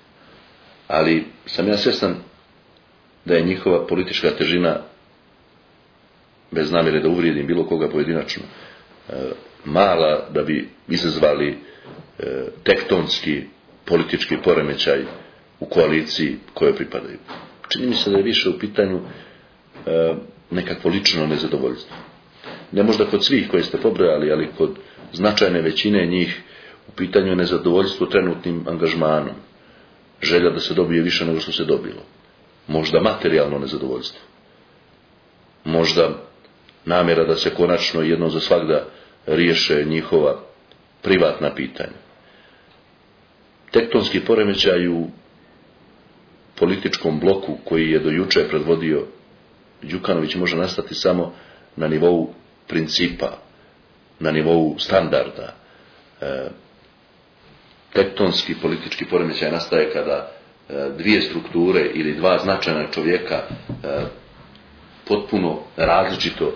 Ali sam ja svjestan da je njihova politička težina, bez namjere da uvrijedim bilo koga pojedinačno, mala da bi izazvali tektonski politički poremećaj u koaliciji kojoj pripadaju. Čini mi se da je više u pitanju nekakvo lično nezadovoljstvo. Ne možda kod svih koje ste pobrojali, ali kod značajne većine njih u pitanju je nezadovoljstvo trenutnim angažmanom. Želja da se dobije više nego što se dobilo. Možda materijalno nezadovoljstvo. Možda namjera da se konačno jednom za svagda riješe njihova privatna pitanja. Tektonski poremećaj u političkom bloku koji je do juče predvodio Đukanović može nastati samo na nivou principa, na nivou standarda. E, tektonski politički poremećaj nastaje kada dvije strukture ili dva značajna čovjeka e, potpuno različito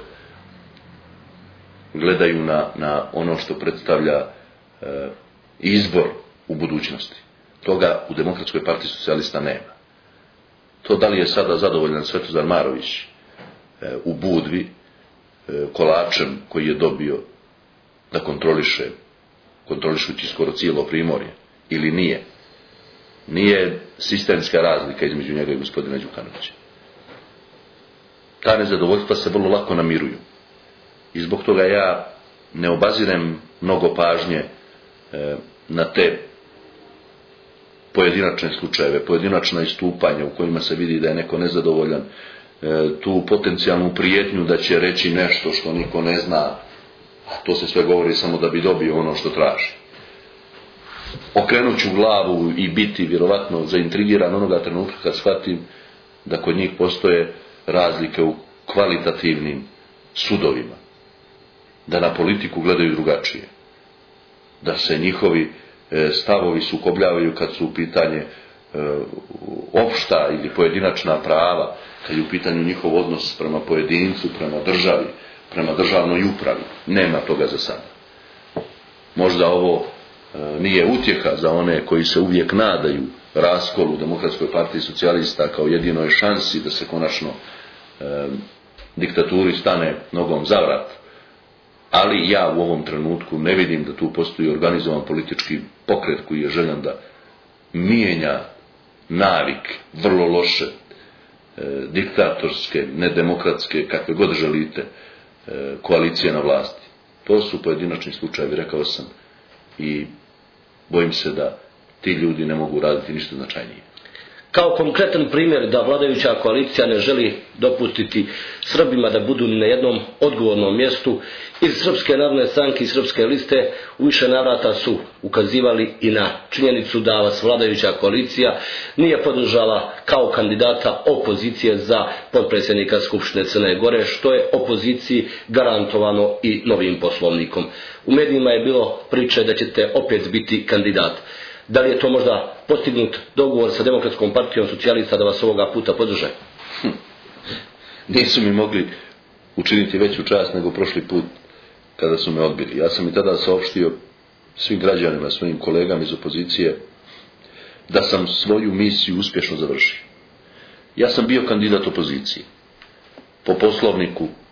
gledaju na, na ono što predstavlja e, izbor u budućnosti. Toga u Demokratskoj partiji socijalista nema. To da li je sada zadovoljan Svetozar Marović e, u Budvi e, kolačem koji je dobio da kontroliše, kontrolišući skoro cijelo Primorje, ili nije. Nije sistemska razlika između njega i gospodina Đukanovića. Ta nezadovoljstva se vrlo lako namiruju. I zbog toga ja ne obazirem mnogo pažnje e, na te pojedinačne slučajeve, pojedinačna istupanja u kojima se vidi da je neko nezadovoljan, e, tu potencijalnu prijetnju da će reći nešto što niko ne zna, a to se sve govori samo da bi dobio ono što traži. Okrenut ću glavu i biti vjerovatno zaintrigiran onoga trenutka kad shvatim da kod njih postoje razlike u kvalitativnim sudovima, da na politiku gledaju drugačije, da se njihovi stavovi sukobljavaju kad su u pitanje opšta ili pojedinačna prava, kad je u pitanju njihov odnos prema pojedincu, prema državi, prema državnoj upravi. Nema toga za sada. Možda ovo nije utjeha za one koji se uvijek nadaju raskolu Demokratskoj partiji socijalista kao jedinoj šansi da se konačno e, diktaturi stane nogom za vrat. Ali ja u ovom trenutku ne vidim da tu postoji organizovan politički pokret koji je željan da mijenja navik, vrlo loše, e, diktatorske, nedemokratske, kakve god želite, e, koalicije na vlasti. To su pojedinačni slučajevi, rekao sam, i bojim se da ti ljudi ne mogu raditi ništa značajnije. Kao konkretan primjer da vladajuća koalicija ne želi dopustiti Srbima da budu ni na jednom odgovornom mjestu, iz Srpske narodne stranke i Srpske liste u više navrata su ukazivali i na činjenicu da vas vladajuća koalicija nije podržala kao kandidata opozicije za potpredsjednika Skupštine Crne Gore, što je opoziciji garantovano i novim poslovnikom. U medijima je bilo priče da ćete opet biti kandidat. Da li je to možda postignut dogovor sa Demokratskom partijom socijalista da vas ovoga puta podrže? Hm. Nisu mi mogli učiniti veću čast nego prošli put kada su me odbili. Ja sam i tada saopštio svim građanima, svojim kolegama iz opozicije da sam svoju misiju uspješno završio. Ja sam bio kandidat opozicije. Po poslovniku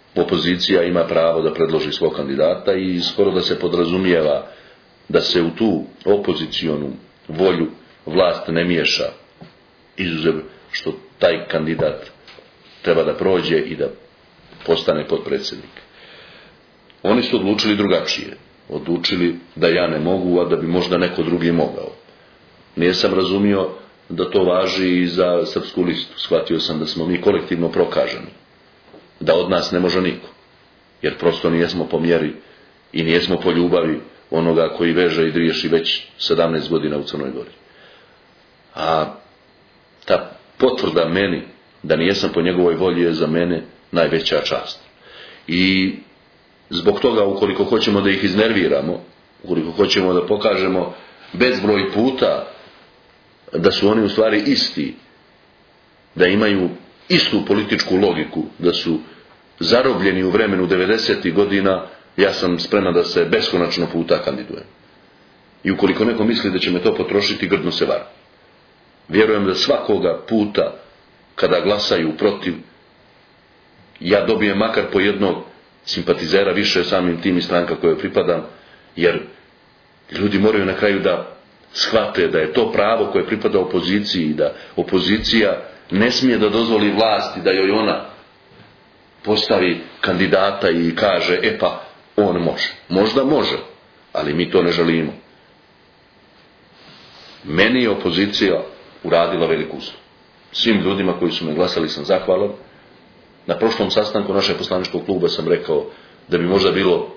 opozicija ima pravo da predloži svog kandidata i skoro da se podrazumijeva da se u tu opozicionu volju vlast ne miješa, izuzev što taj kandidat treba da prođe i da postane potpredsjednik. Oni su odlučili drugačije. Odlučili da ja ne mogu, a da bi možda neko drugi mogao. Nisam razumio da to važi i za Srpsku listu. Shvatio sam da smo mi kolektivno prokaženi. Da od nas ne može niko. Jer prosto nijesmo po mjeri i nijesmo po ljubavi onoga koji veže i driješi već sedamnaest godina u Crnoj Gori. A ta potvrda meni da nijesam po njegovoj volji je za mene najveća čast. I zbog toga, ukoliko hoćemo da ih iznerviramo, ukoliko hoćemo da pokažemo bezbroj puta da su oni u stvari isti, da imaju istu političku logiku, da su zarobljeni u vremenu devedesetih godina, ja sam spreman da se beskonačno puta kandidujem. I ukoliko neko misli da će me to potrošiti, grdno se vara. Vjerujem da svakoga puta kada glasaju protiv, ja dobijem makar po jednog simpatizera više samim tim i stranka koje pripadam, jer ljudi moraju na kraju da shvate da je to pravo koje pripada opoziciji i da opozicija ne smije da dozvoli vlasti da joj ona postavi kandidata i kaže e pa on može. Možda može, ali mi to ne želimo. Meni je opozicija uradila veliku uslugu. Svim ljudima koji su me glasali sam zahvalan. Na prošlom sastanku našeg poslaničkog kluba sam rekao da bi možda bilo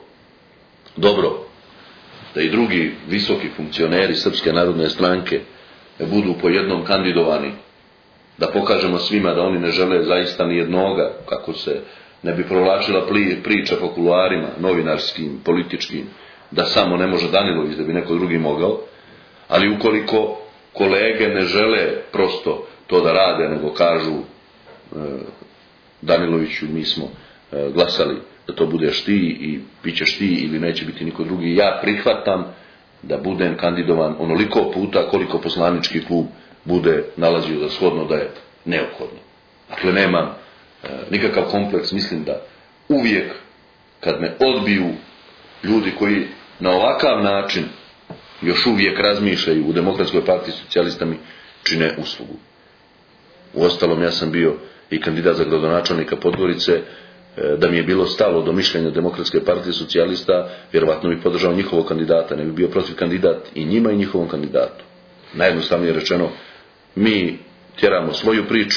dobro da i drugi visoki funkcioneri Srpske narodne stranke budu po jednom kandidovani, da pokažemo svima da oni ne žele zaista ni jednoga, kako se ne bi provlačila priča po kuluarima, novinarskim, političkim, da samo ne može Danilović, da bi neko drugi mogao. Ali ukoliko kolege ne žele prosto to da rade, nego kažu e, Daniloviću, mi smo e, glasali da to budeš ti i bit ćeš ti ili neće biti niko drugi, ja prihvatam da budem kandidovan onoliko puta koliko poslanički klub bude nalazio za shodno da je neophodno. Dakle, nemam e, nikakav kompleks, mislim da uvijek kad me odbiju ljudi koji na ovakav način još uvijek razmišljaju u Demokratskoj partiji socijalista mi čine uslugu. Uostalom, ja sam bio i kandidat za gradonačelnika Podgorice, da mi je bilo stalo do mišljenja Demokratske partije socijalista, vjerovatno bi podržao njihovog kandidata, ne bi bio protiv kandidat i njima i njihovom kandidatu. Najjednostavnije rečeno, mi tjeramo svoju priču,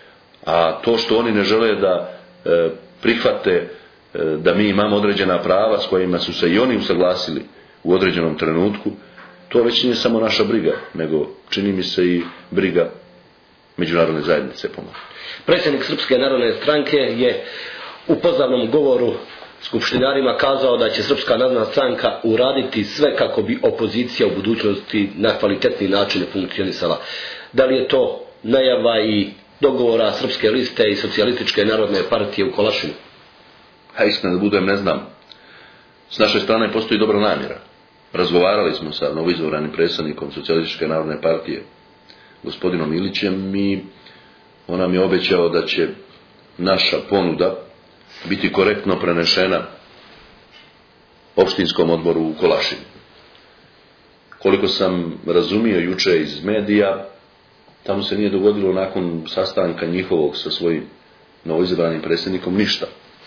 a to što oni ne žele da e, prihvate e, da mi imamo određena prava s kojima su se i oni usaglasili u određenom trenutku, to već nije samo naša briga, nego čini mi se i briga međunarodne zajednice pomoći. Predsjednik Srpske narodne stranke je u pozdravnom govoru skupštinarima kazao da će Srpska narodna stranka uraditi sve kako bi opozicija u budućnosti na kvalitetni način funkcionisala. Da li je to najava i dogovora Srpske liste i Socijalističke narodne partije u Kolašinu? A istina da budem, ne znam. S naše strane postoji dobra namjera. Razgovarali smo sa novoizabranim predsjednikom Socijalističke narodne partije, gospodinom Ilićem, i on nam je obećao da će naša ponuda biti korektno prenešena opštinskom odboru u Kolašinu. Koliko sam razumio juče iz medija, tamo se nije dogodilo nakon sastanka njihovog sa svojim novoizabranim predsjednikom ništa.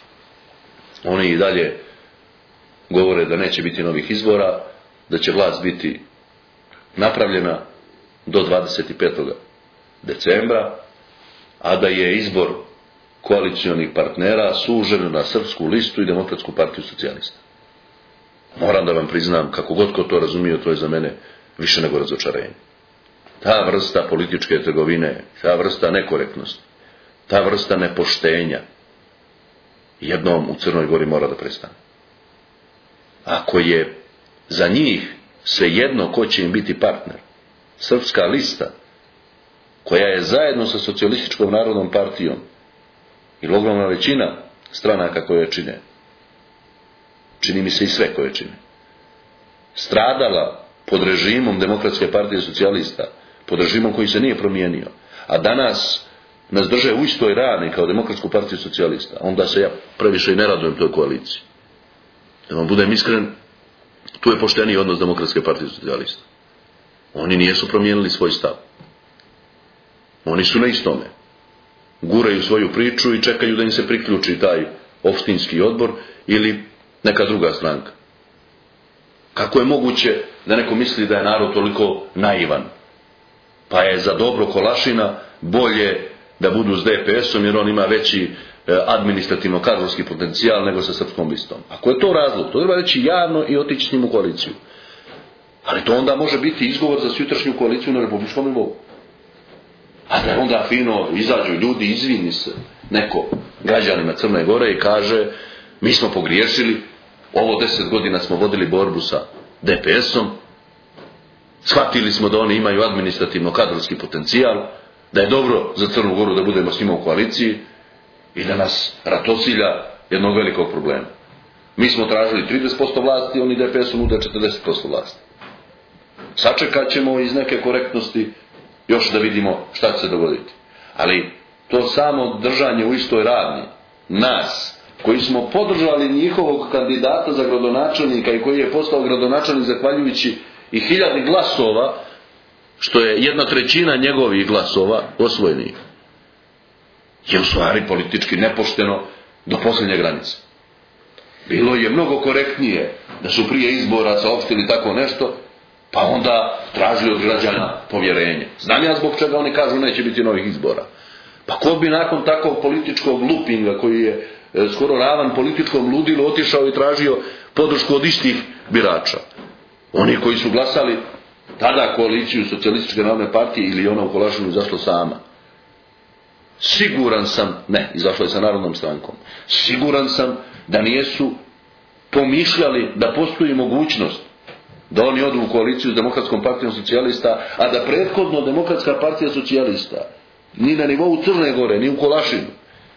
Oni i dalje govore da neće biti novih izbora, da će vlast biti napravljena do dvadeset petog decembra, a da je izbor koalicijonih partnera sužen na Srpsku listu i Demokratsku partiju socijalista. Moram da vam priznam, kako god ko to razumio, to je za mene više nego razočarenje. Ta vrsta političke trgovine, ta vrsta nekorektnosti, ta vrsta nepoštenja jednom u Crnoj Gori mora da prestane. Ako je za njih svejedno ko će im biti partner, Srpska lista, koja je zajedno sa Socijalističkom narodnom partijom i ogromna većina stranaka koje čine, čini mi se i sve koje čine, stradala pod režimom Demokratske partije socijalista, pod režimom koji se nije promijenio, a danas nas drže u istoj rani kao Demokratsku partiju socijalista, onda se ja previše i ne radujem toj koaliciji. Da vam budem iskren, tu je pošteniji odnos Demokratske partije socijalista. Oni nijesu promijenili svoj stav. Oni su na istome. Guraju svoju priču i čekaju da im se priključi taj opštinski odbor ili neka druga stranka. Kako je moguće da neko misli da je narod toliko naivan? Pa je za dobro Kolašina bolje da budu s D P S-om jer on ima veći administrativno-kadrovski potencijal nego sa Srpskom listom. Ako je to razlog, to treba reći javno i otići s njim u koaliciju. Ali to onda može biti izgovor za sutrašnju koaliciju na republičkom nivou. A da onda fino izađu ljudi, izvini se neko građanima Crne Gore i kaže mi smo pogriješili, ovo deset godina smo vodili borbu sa D P S-om, shvatili smo da oni imaju administrativno-kadrovski potencijal, da je dobro za Crnu Goru da budemo s njima u koaliciji i da nas ratosilja jednog velikog problema. Mi smo tražili trideset posto vlasti, oni D P S-u nude četrdeset posto vlasti. Sačekat ćemo iz neke korektnosti još da vidimo šta će se dogoditi. Ali to samo držanje u istoj ravni nas, koji smo podržali njihovog kandidata za gradonačelnika i koji je postao gradonačelnik zahvaljujući i hiljadi glasova, što je jedna trećina njegovih glasova osvojenih, je u stvari politički nepošteno do posljednje granice. Bilo je mnogo korektnije da su prije izbora saopštili tako nešto, pa onda tražili od građana povjerenje. Znam ja zbog čega oni kažu neće biti novih izbora. Pa ko bi nakon takvog političkog lupinga koji je skoro ravan političkom ludilu otišao i tražio podršku od istih birača? Oni koji su glasali tada koaliciju Socijalističke narodne partije ili ona u Kolašinu izašla sama. Siguran sam, ne, izašla je sa Narodnom strankom. Siguran sam da nijesu pomišljali da postoji mogućnost da oni odu u koaliciju s Demokratskom partijom socijalista, a da prethodno Demokratska partija socijalista ni na nivou Crne Gore, ni u Kolašinu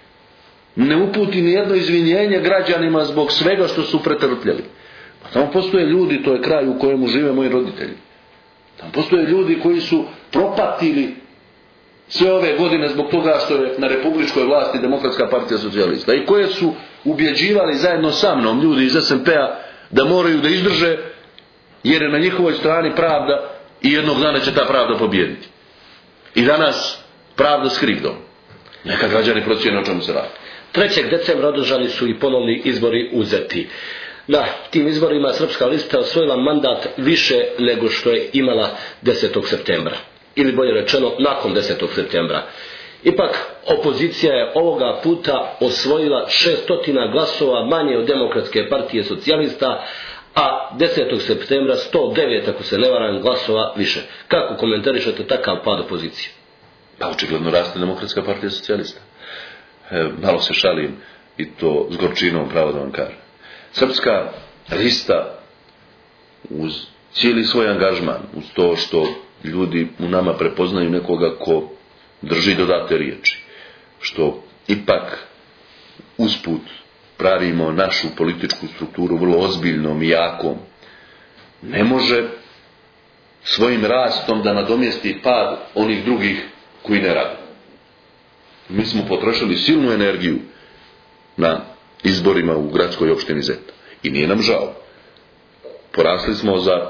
ne uputi ni jedno izvinjenje građanima zbog svega što su pretrpljali. Pa tamo postoje ljudi, to je kraj u kojemu žive moji roditelji. Tamo postoje ljudi koji su propatili sve ove godine zbog toga što je na republičkoj vlasti Demokratska partija socijalista i koje su ubjeđivali zajedno sa mnom ljudi iz S N P-a da moraju da izdrže jer je na njihovoj strani pravda i jednog dana će ta pravda pobijediti. I danas pravda s krivdom. Neka građani procijene o čemu se radi. trećeg decembra održani su i ponovni izbori u Zeti. Na tim izborima Srpska lista osvojila mandat više nego što je imala desetog septembra. Ili bolje rečeno, nakon desetog septembra. Ipak, opozicija je ovoga puta osvojila šesnaest glasova manje od Demokratske partije socijalista, a desetog septembra sto devet, ako se ne varam, glasova više. Kako komentarišete takav pad opozicije? Pa očigledno raste Demokratska partija socijalista. E, malo se šalim i to s gorčinom, pravo da vam kažem. Srpska lista uz cijeli svoj angažman, uz to što ljudi u nama prepoznaju nekoga ko drži do date riječi, što ipak usput pravimo našu političku strukturu vrlo ozbiljnom i jakom, ne može svojim rastom da nadomjesti pad onih drugih koji ne rade. Mi smo potrošili silnu energiju na izborima u gradskoj opštini Zeta i nije nam žao. Porasli smo za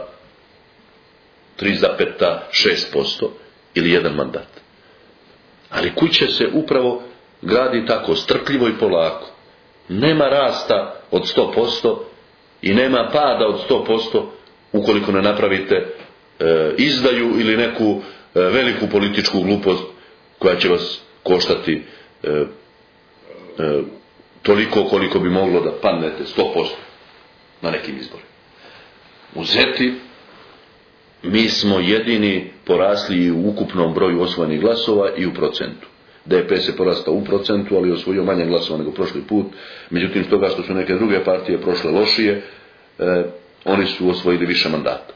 tri zarez šest posto ili jedan mandat. Ali kuća se upravo gradi tako, strpljivo i polako. Nema rasta od sto posto i nema pada od sto posto ukoliko ne napravite e, izdaju ili neku e, veliku političku glupost koja će vas koštati e, e, toliko koliko bi moglo da padnete sto posto na nekim izborima. U Zeti mi smo jedini porasli u ukupnom broju osvojenih glasova i u procentu. D P S je porastao u procentu, ali je osvojio manje glasova nego prošli put. Međutim, s toga što su neke druge partije prošle lošije, eh, oni su osvojili više mandata.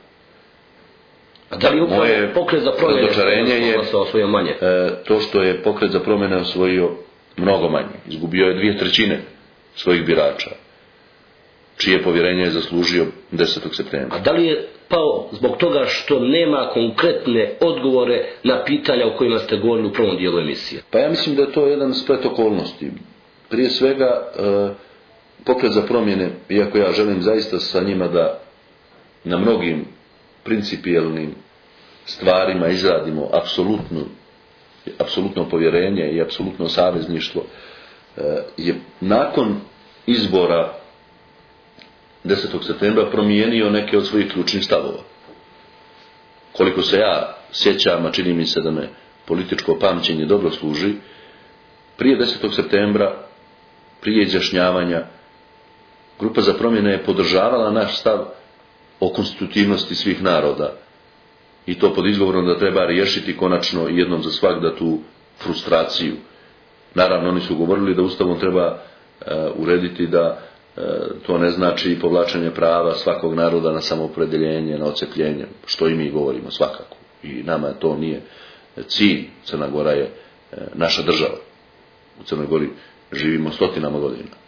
A da li upravo pokret za promjene je osvojio manje? Eh, to što je pokret za promjene osvojio mnogo manje. Izgubio je dvije trećine svojih birača. čije povjerenje je zaslužio desetog septembra. A da li je pao zbog toga što nema konkretne odgovore na pitanja o kojima ste govorili u prvom dijelu emisije? Pa ja mislim da je to jedan splet okolnosti. Prije svega, Pokret za promjene, iako ja želim zaista sa njima da na mnogim principijelnim stvarima izradimo apsolutno, apsolutno povjerenje i apsolutno savezništvo, je nakon izbora desetog septembra promijenio neke od svojih ključnih stavova. Koliko se ja sjećam, a čini mi se da me političko pamćenje dobro služi, prije desetog septembra, prije izjašnjavanja, Grupa za promjene je podržavala naš stav o konstitutivnosti svih naroda. I to pod izgovorom da treba riješiti konačno jednom za svagda tu frustraciju. Naravno, oni su govorili da Ustavom treba uh, urediti da uh, to ne znači povlačenje prava svakog naroda na samoopredjeljenje, na odcepljenje, što i mi govorimo svakako. I nama to nije cilj. Crna Gora je uh, naša država. U Crnoj Gori živimo stotinama godina.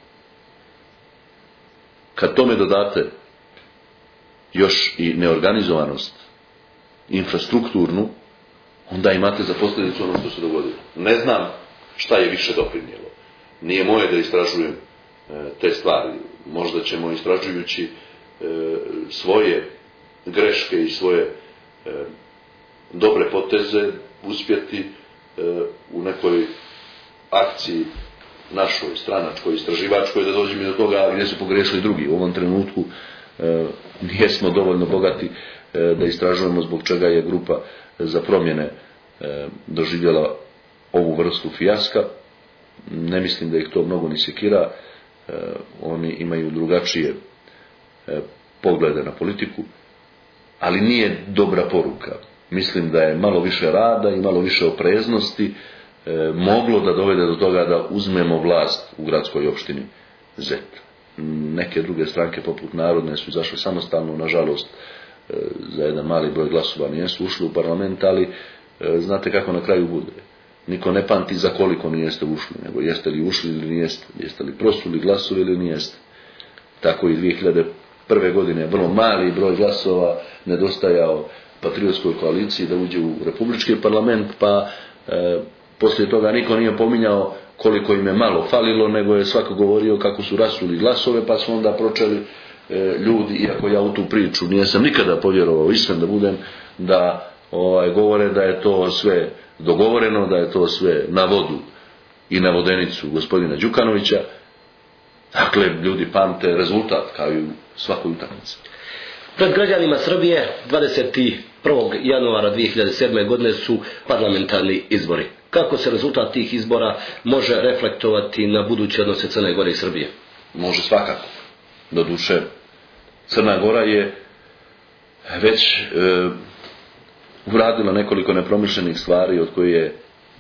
Kad tome dodate još i neorganizovanost infrastrukturnu, onda imate za posljedicu ono što se dogodilo. Ne znam šta je više doprinijelo. Nije moje da istražujem e, te stvari. Možda ćemo istražujući e, svoje greške i svoje e, dobre poteze uspjeti e, u nekoj akciji našoj, stranačkoj, istraživačkoj, da dođemo i do toga gdje su pogrešili drugi. U ovom trenutku e, nijesmo dovoljno bogati e, da istražujemo zbog čega je Grupa za promjene e, doživjela ovu vrstu fijaska. Ne mislim da ih to mnogo ni sekira. E, oni imaju drugačije e, poglede na politiku, ali nije dobra poruka. Mislim da je malo više rada i malo više opreznosti e, moglo da dovede do toga da uzmemo vlast u gradskoj opštini Zet. Neke druge stranke poput Narodne su izašle samostalno, nažalost e, za jedan mali broj glasova nijesu ušli u parlament, ali e, znate kako na kraju bude. Niko ne pamti za koliko nijeste ušli, nego jeste li ušli ili nijeste, jeste li prosuli glasove ili nijeste. Tako i dvije hiljade prve godine vrlo mali broj glasova nedostajao patriotskoj koaliciji da uđe u republički parlament, pa e, poslije toga niko nije pominjao koliko im je malo falilo, nego je svako govorio kako su rasuli glasove, pa su onda pročeli e, ljudi, iako ja u tu priču nisam nikada povjerovao, iskren da budem, da ovaj, govore da je to sve dogovoreno, da je to sve na vodu i na vodenicu gospodina Đukanovića. Dakle, ljudi pamte rezultat kao i u svakoj utakmici. Pred građanima Srbije dvadeset prvog januara dvije hiljade sedme. godine su parlamentarni izbori. Kako se rezultat tih izbora može reflektovati na buduće odnose Crne Gore i Srbije? Može svakako. Doduše, Crna Gora je već e, uradila nekoliko nepromišljenih stvari, od koje je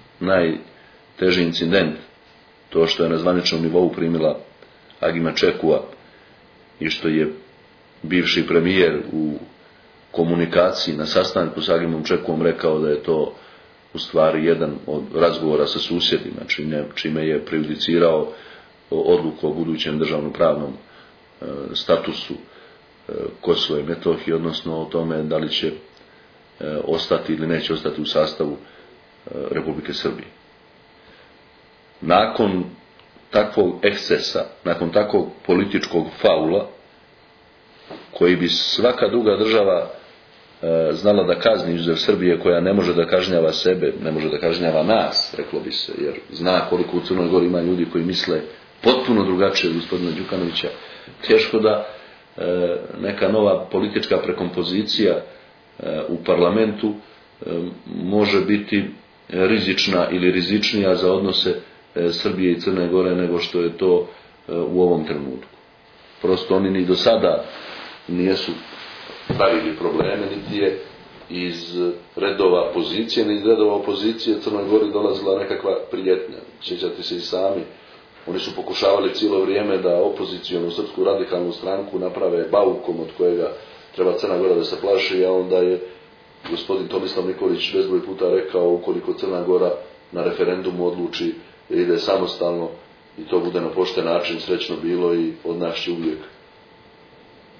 najteži incident to što je na zvaničnom nivou primila Agima Čekua i što je bivši premijer u komunikaciji na sastanku s Agimom Čekuom rekao da je to u stvari jedan od razgovora sa susjedima, čime, čime je prejudicirao odluku o budućem državnopravnom e, statusu e, Kosova i Metohije, odnosno o tome da li će e, ostati ili neće ostati u sastavu e, Republike Srbije. Nakon takvog ekscesa, nakon takvog političkog faula, koji bi svaka druga država e, znala da kazni izuzev Srbije, koja ne može da kažnjava sebe, ne može da kažnjava nas, reklo bi se, jer zna koliko u Crnoj Gori ima ljudi koji misle potpuno drugačije od gospodina Đukanovića, teško da e, neka nova politička prekompozicija e, u parlamentu e, može biti rizična ili rizičnija za odnose e, Srbije i Crne Gore nego što je to e, u ovom trenutku. Prosto oni ni do sada nijesu pravili probleme, niti je iz redova pozicije, ni iz redova opozicije Crnoj Gori dolazila nekakva prijetnja. Sjećate se i sami, oni su pokušavali cijelo vrijeme da opozicijonu srpsku radikalnu stranku naprave baukom od kojega treba Crna Gora da se plaši, a onda je gospodin Tomislav Nikolić bezbroj puta rekao, ukoliko Crna Gora na referendumu odluči da ide samostalno i to bude na pošten način, srećno bilo i od nas će uvijek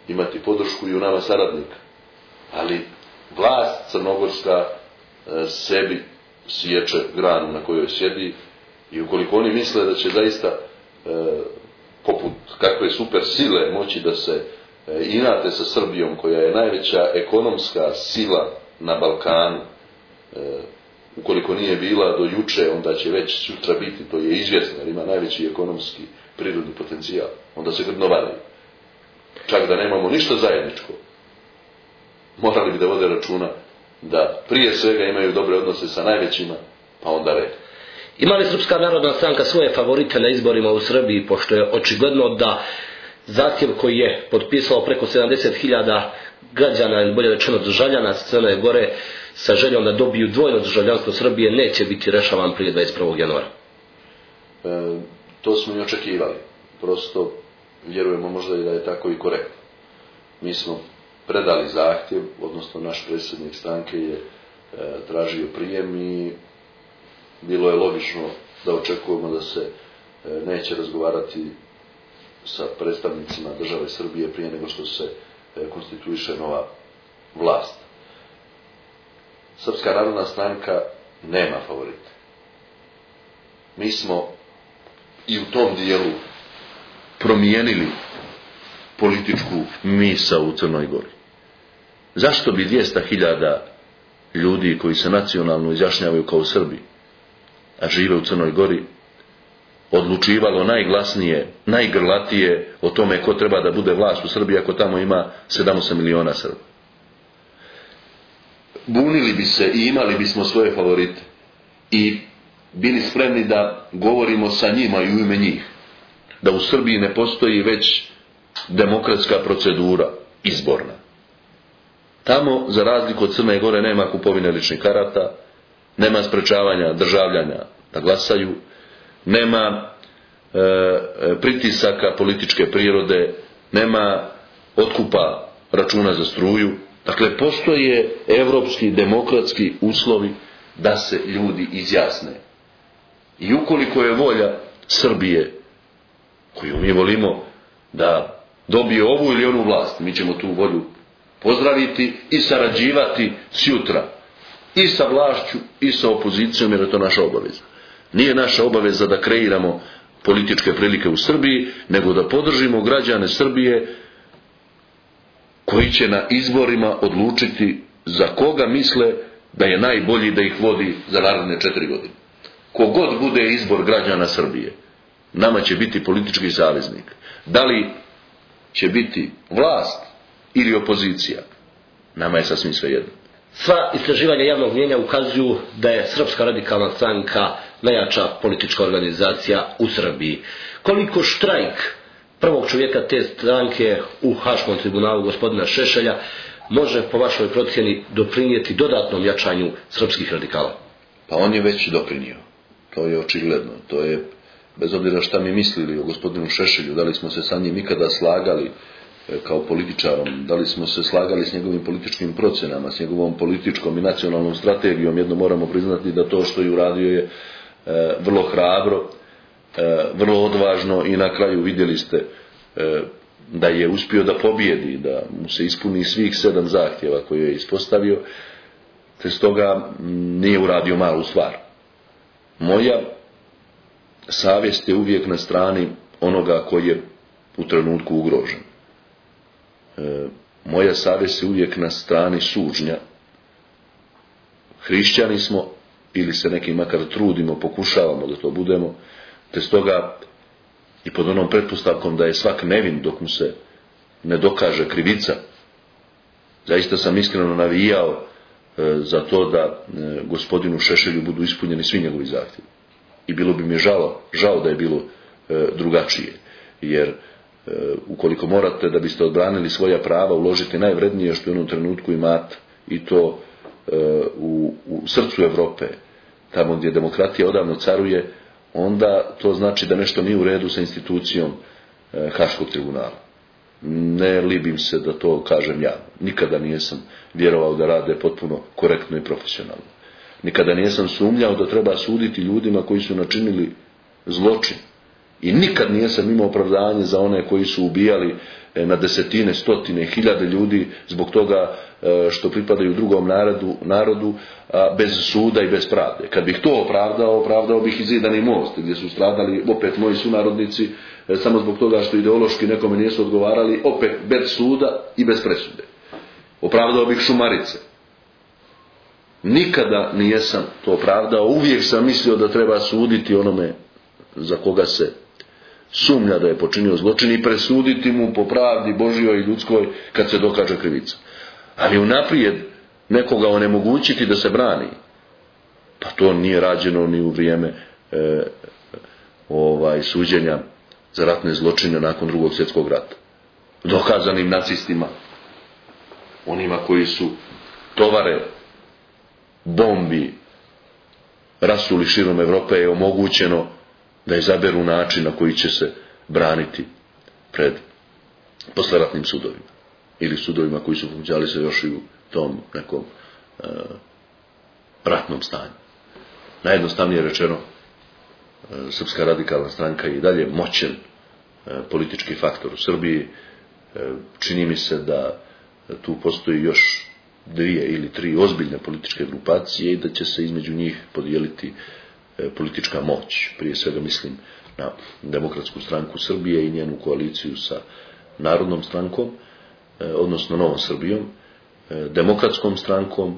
imati podršku i u nama saradnika. Ali vlast crnogorska sebi sječe granu na kojoj sjedi i ukoliko oni misle da će zaista e, poput kakve super sile moći da se e, inate sa Srbijom, koja je najveća ekonomska sila na Balkanu, e, ukoliko nije bila do juče, onda će već sutra biti, to je izvjesno, jer ima najveći ekonomski prirodni potencijal, onda se grdno varaju. Čak da nemamo ništa zajedničko, morali bi da vode računa da prije svega imaju dobre odnose sa najvećima, pa onda red. Ima li Srpska narodna stranka svoje favorite na izborima u Srbiji, pošto je očigledno da zahtjev koji je potpisalo preko sedamdeset hiljada građana, ili bolje rečeno državljana Crne Gore, sa željom da dobiju dvojno državljanstvo Srbije, neće biti rešavan prije dvadeset prvog januara? E, to smo i očekivali. Prosto vjerujemo možda i da je tako i korektno. Mi smo predali zahtjev, odnosno naš predsjednik stranke je e, tražio prijem i bilo je logično da očekujemo da se e, neće razgovarati sa predstavnicima države Srbije prije nego što se e, konstituiše nova vlast. Srpska narodna stranka nema favorite. Mi smo i u tom dijelu promijenili političku misao u Crnoj Gori. Zašto bi dvjesto hiljada ljudi koji se nacionalno izjašnjavaju kao Srbi, a žive u Crnoj Gori, odlučivalo najglasnije, najgrlatije o tome ko treba da bude vlast u Srbiji ako tamo ima sedam osam miliona Srba? Bunili bi se i imali bismo svoje favorite i bili spremni da govorimo sa njima i u ime njih, da u Srbiji ne postoji već demokratska procedura izborna. Tamo, za razliku od Crne Gore, nema kupovine ličnih karata, nema sprečavanja državljana da glasaju, nema e, pritisaka političke prirode, nema otkupa računa za struju. Dakle, postoje evropski demokratski uslovi da se ljudi izjasne. I ukoliko je volja Srbije, koju mi volimo, da dobije ovu ili onu vlast, mi ćemo tu volju pozdraviti i sarađivati sjutra i sa vlašću i sa opozicijom, jer je to naša obaveza. Nije naša obaveza da kreiramo političke prilike u Srbiji, nego da podržimo građane Srbije koji će na izborima odlučiti za koga misle da je najbolji da ih vodi za naredne četiri godine. Kogod bude izbor građana Srbije, nama će biti politički saveznik. Da li će biti vlast ili opozicija, nama je sasvim svejedno. Sva istraživanja javnog mnijenja ukazuju da je Srpska radikalna stranka najjača politička organizacija u Srbiji. Koliko štrajk prvog čovjeka te stranke u Haškom tribunalu, gospodina Šešelja, može po vašoj procjeni doprinijeti dodatnom jačanju srpskih radikala? Pa on je već doprinio. To je očigledno. To je, bez obzira šta mi mislili o gospodinu Šešelju, da li smo se sa njim ikada slagali kao političarom, da li smo se slagali s njegovim političkim procjenama, s njegovom političkom i nacionalnom strategijom, jedno moramo priznati da to što je uradio je e, vrlo hrabro, e, vrlo odvažno i na kraju vidjeli ste e, da je uspio da pobjedi, da mu se ispuni svih sedam zahtjeva koje je ispostavio, te stoga nije uradio malu stvar. Moja savjest je uvijek na strani onoga koji je u trenutku ugrožen. E, moja savjest je uvijek na strani sužnja. Hrišćani smo, ili se neki makar trudimo, pokušavamo da to budemo, te stoga i pod onom pretpostavkom da je svak nevin dok mu se ne dokaže krivica. Zaista sam iskreno navijao e, za to da e, gospodinu Šešelju budu ispunjeni svi njegovi zahtjevi. I bilo bi mi žao, žao da je bilo e, drugačije, jer e, ukoliko morate da biste odbranili svoja prava uložiti najvrednije što u jednom trenutku imate, i to e, u, u srcu Evrope, tamo gdje demokratija odavno caruje, onda to znači da nešto nije u redu sa institucijom e, Haškog tribunala. Ne libim se da to kažem ja. Nikada nisam vjerovao da rade potpuno korektno i profesionalno. Nikada nisam sumnjao da treba suditi ljudima koji su načinili zločin I nikad nijesam imao opravdanje za one koji su ubijali na desetine, stotine, hiljade ljudi zbog toga što pripadaju drugom narodu, narodu bez suda i bez pravde. Kad bih to opravdao, opravdao bih i Zidani most, gdje su stradali opet moji sunarodnici samo zbog toga što ideološki nekome nisu odgovarali, opet bez suda i bez presude. Opravdao bih Šumarice. Nikada nijesam to opravdao, uvijek sam mislio da treba suditi onome za koga se sumnja da je počinio zločin i presuditi mu po pravdi Božjoj i ljudskoj kad se dokaže krivica. Ali unaprijed nekoga onemogućiti da se brani, pa to nije rađeno ni u vrijeme e, ovaj, suđenja za ratne zločine nakon drugog svjetskog rata. Dokazanim nacistima, onima koji su tovare bombi rasuli širom Evrope, je omogućeno da izaberu način na koji će se braniti pred posleratnim sudovima ili sudovima koji su funkcionali se još i u tom nekom e, ratnom stanju. Najjednostavnije rečeno, e, Srpska radikalna stranka je i dalje moćan e, politički faktor u Srbiji. E, čini mi se da tu postoji još dvije ili tri ozbiljne političke grupacije i da će se između njih podijeliti politička moć. Prije svega mislim na Demokratsku stranku Srbije i njenu koaliciju sa Narodnom strankom, odnosno Novom Srbijom, Demokratskom strankom,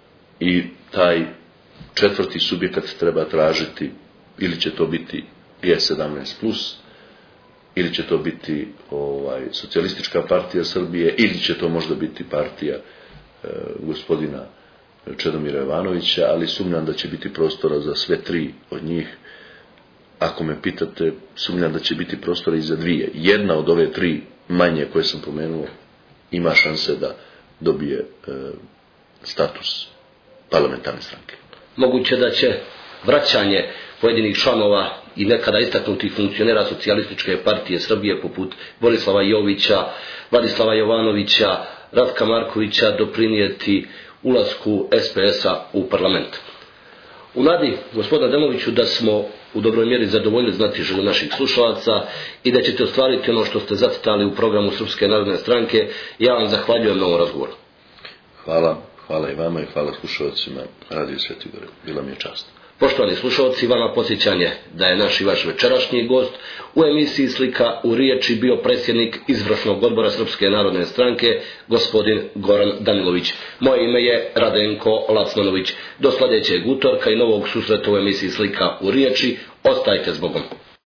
i taj četvrti subjekat treba tražiti, ili će to biti G sedamnaest plus, ili će to biti ovaj, Socijalistička partija Srbije, ili će to možda biti partija e, gospodina Čedomira Jovanovića, ali sumnjam da će biti prostora za sve tri od njih. Ako me pitate, sumnjam da će biti prostora i za dvije. Jedna od ove tri manje koje sam pomenuo ima šanse da dobije e, status parlamentarne stranke. Moguće da će vraćanje pojedinih članova i nekada istaknutih funkcionera Socijalističke partije Srbije poput Borislava Jovića, Vladislava Jovanovića, Ratka Markovića doprinijeti ulasku S P S-a u parlament. U nadi, gospodine Demoviću, da smo u dobroj mjeri zadovoljili znatiželju naših slušalaca i da ćete ostvariti ono što ste zacrtali u programu Srpske narodne stranke, ja vam zahvaljujem na ovom razgovoru. Hvala, hvala i vama i hvala slušalcima Radio Sveti Gore. Bila mi je čast. Poštovani slušalci, vama podsjećanje da je naš i vaš večerašnji gost u emisiji Slika u riječi bio predsjednik izvršnog odbora Srpske narodne stranke, gospodin Goran Danilović. Moje ime je Radenko Lacmanović. Do sljedećeg utorka i novog susreta u emisiji Slika u riječi. Ostajte s Bogom.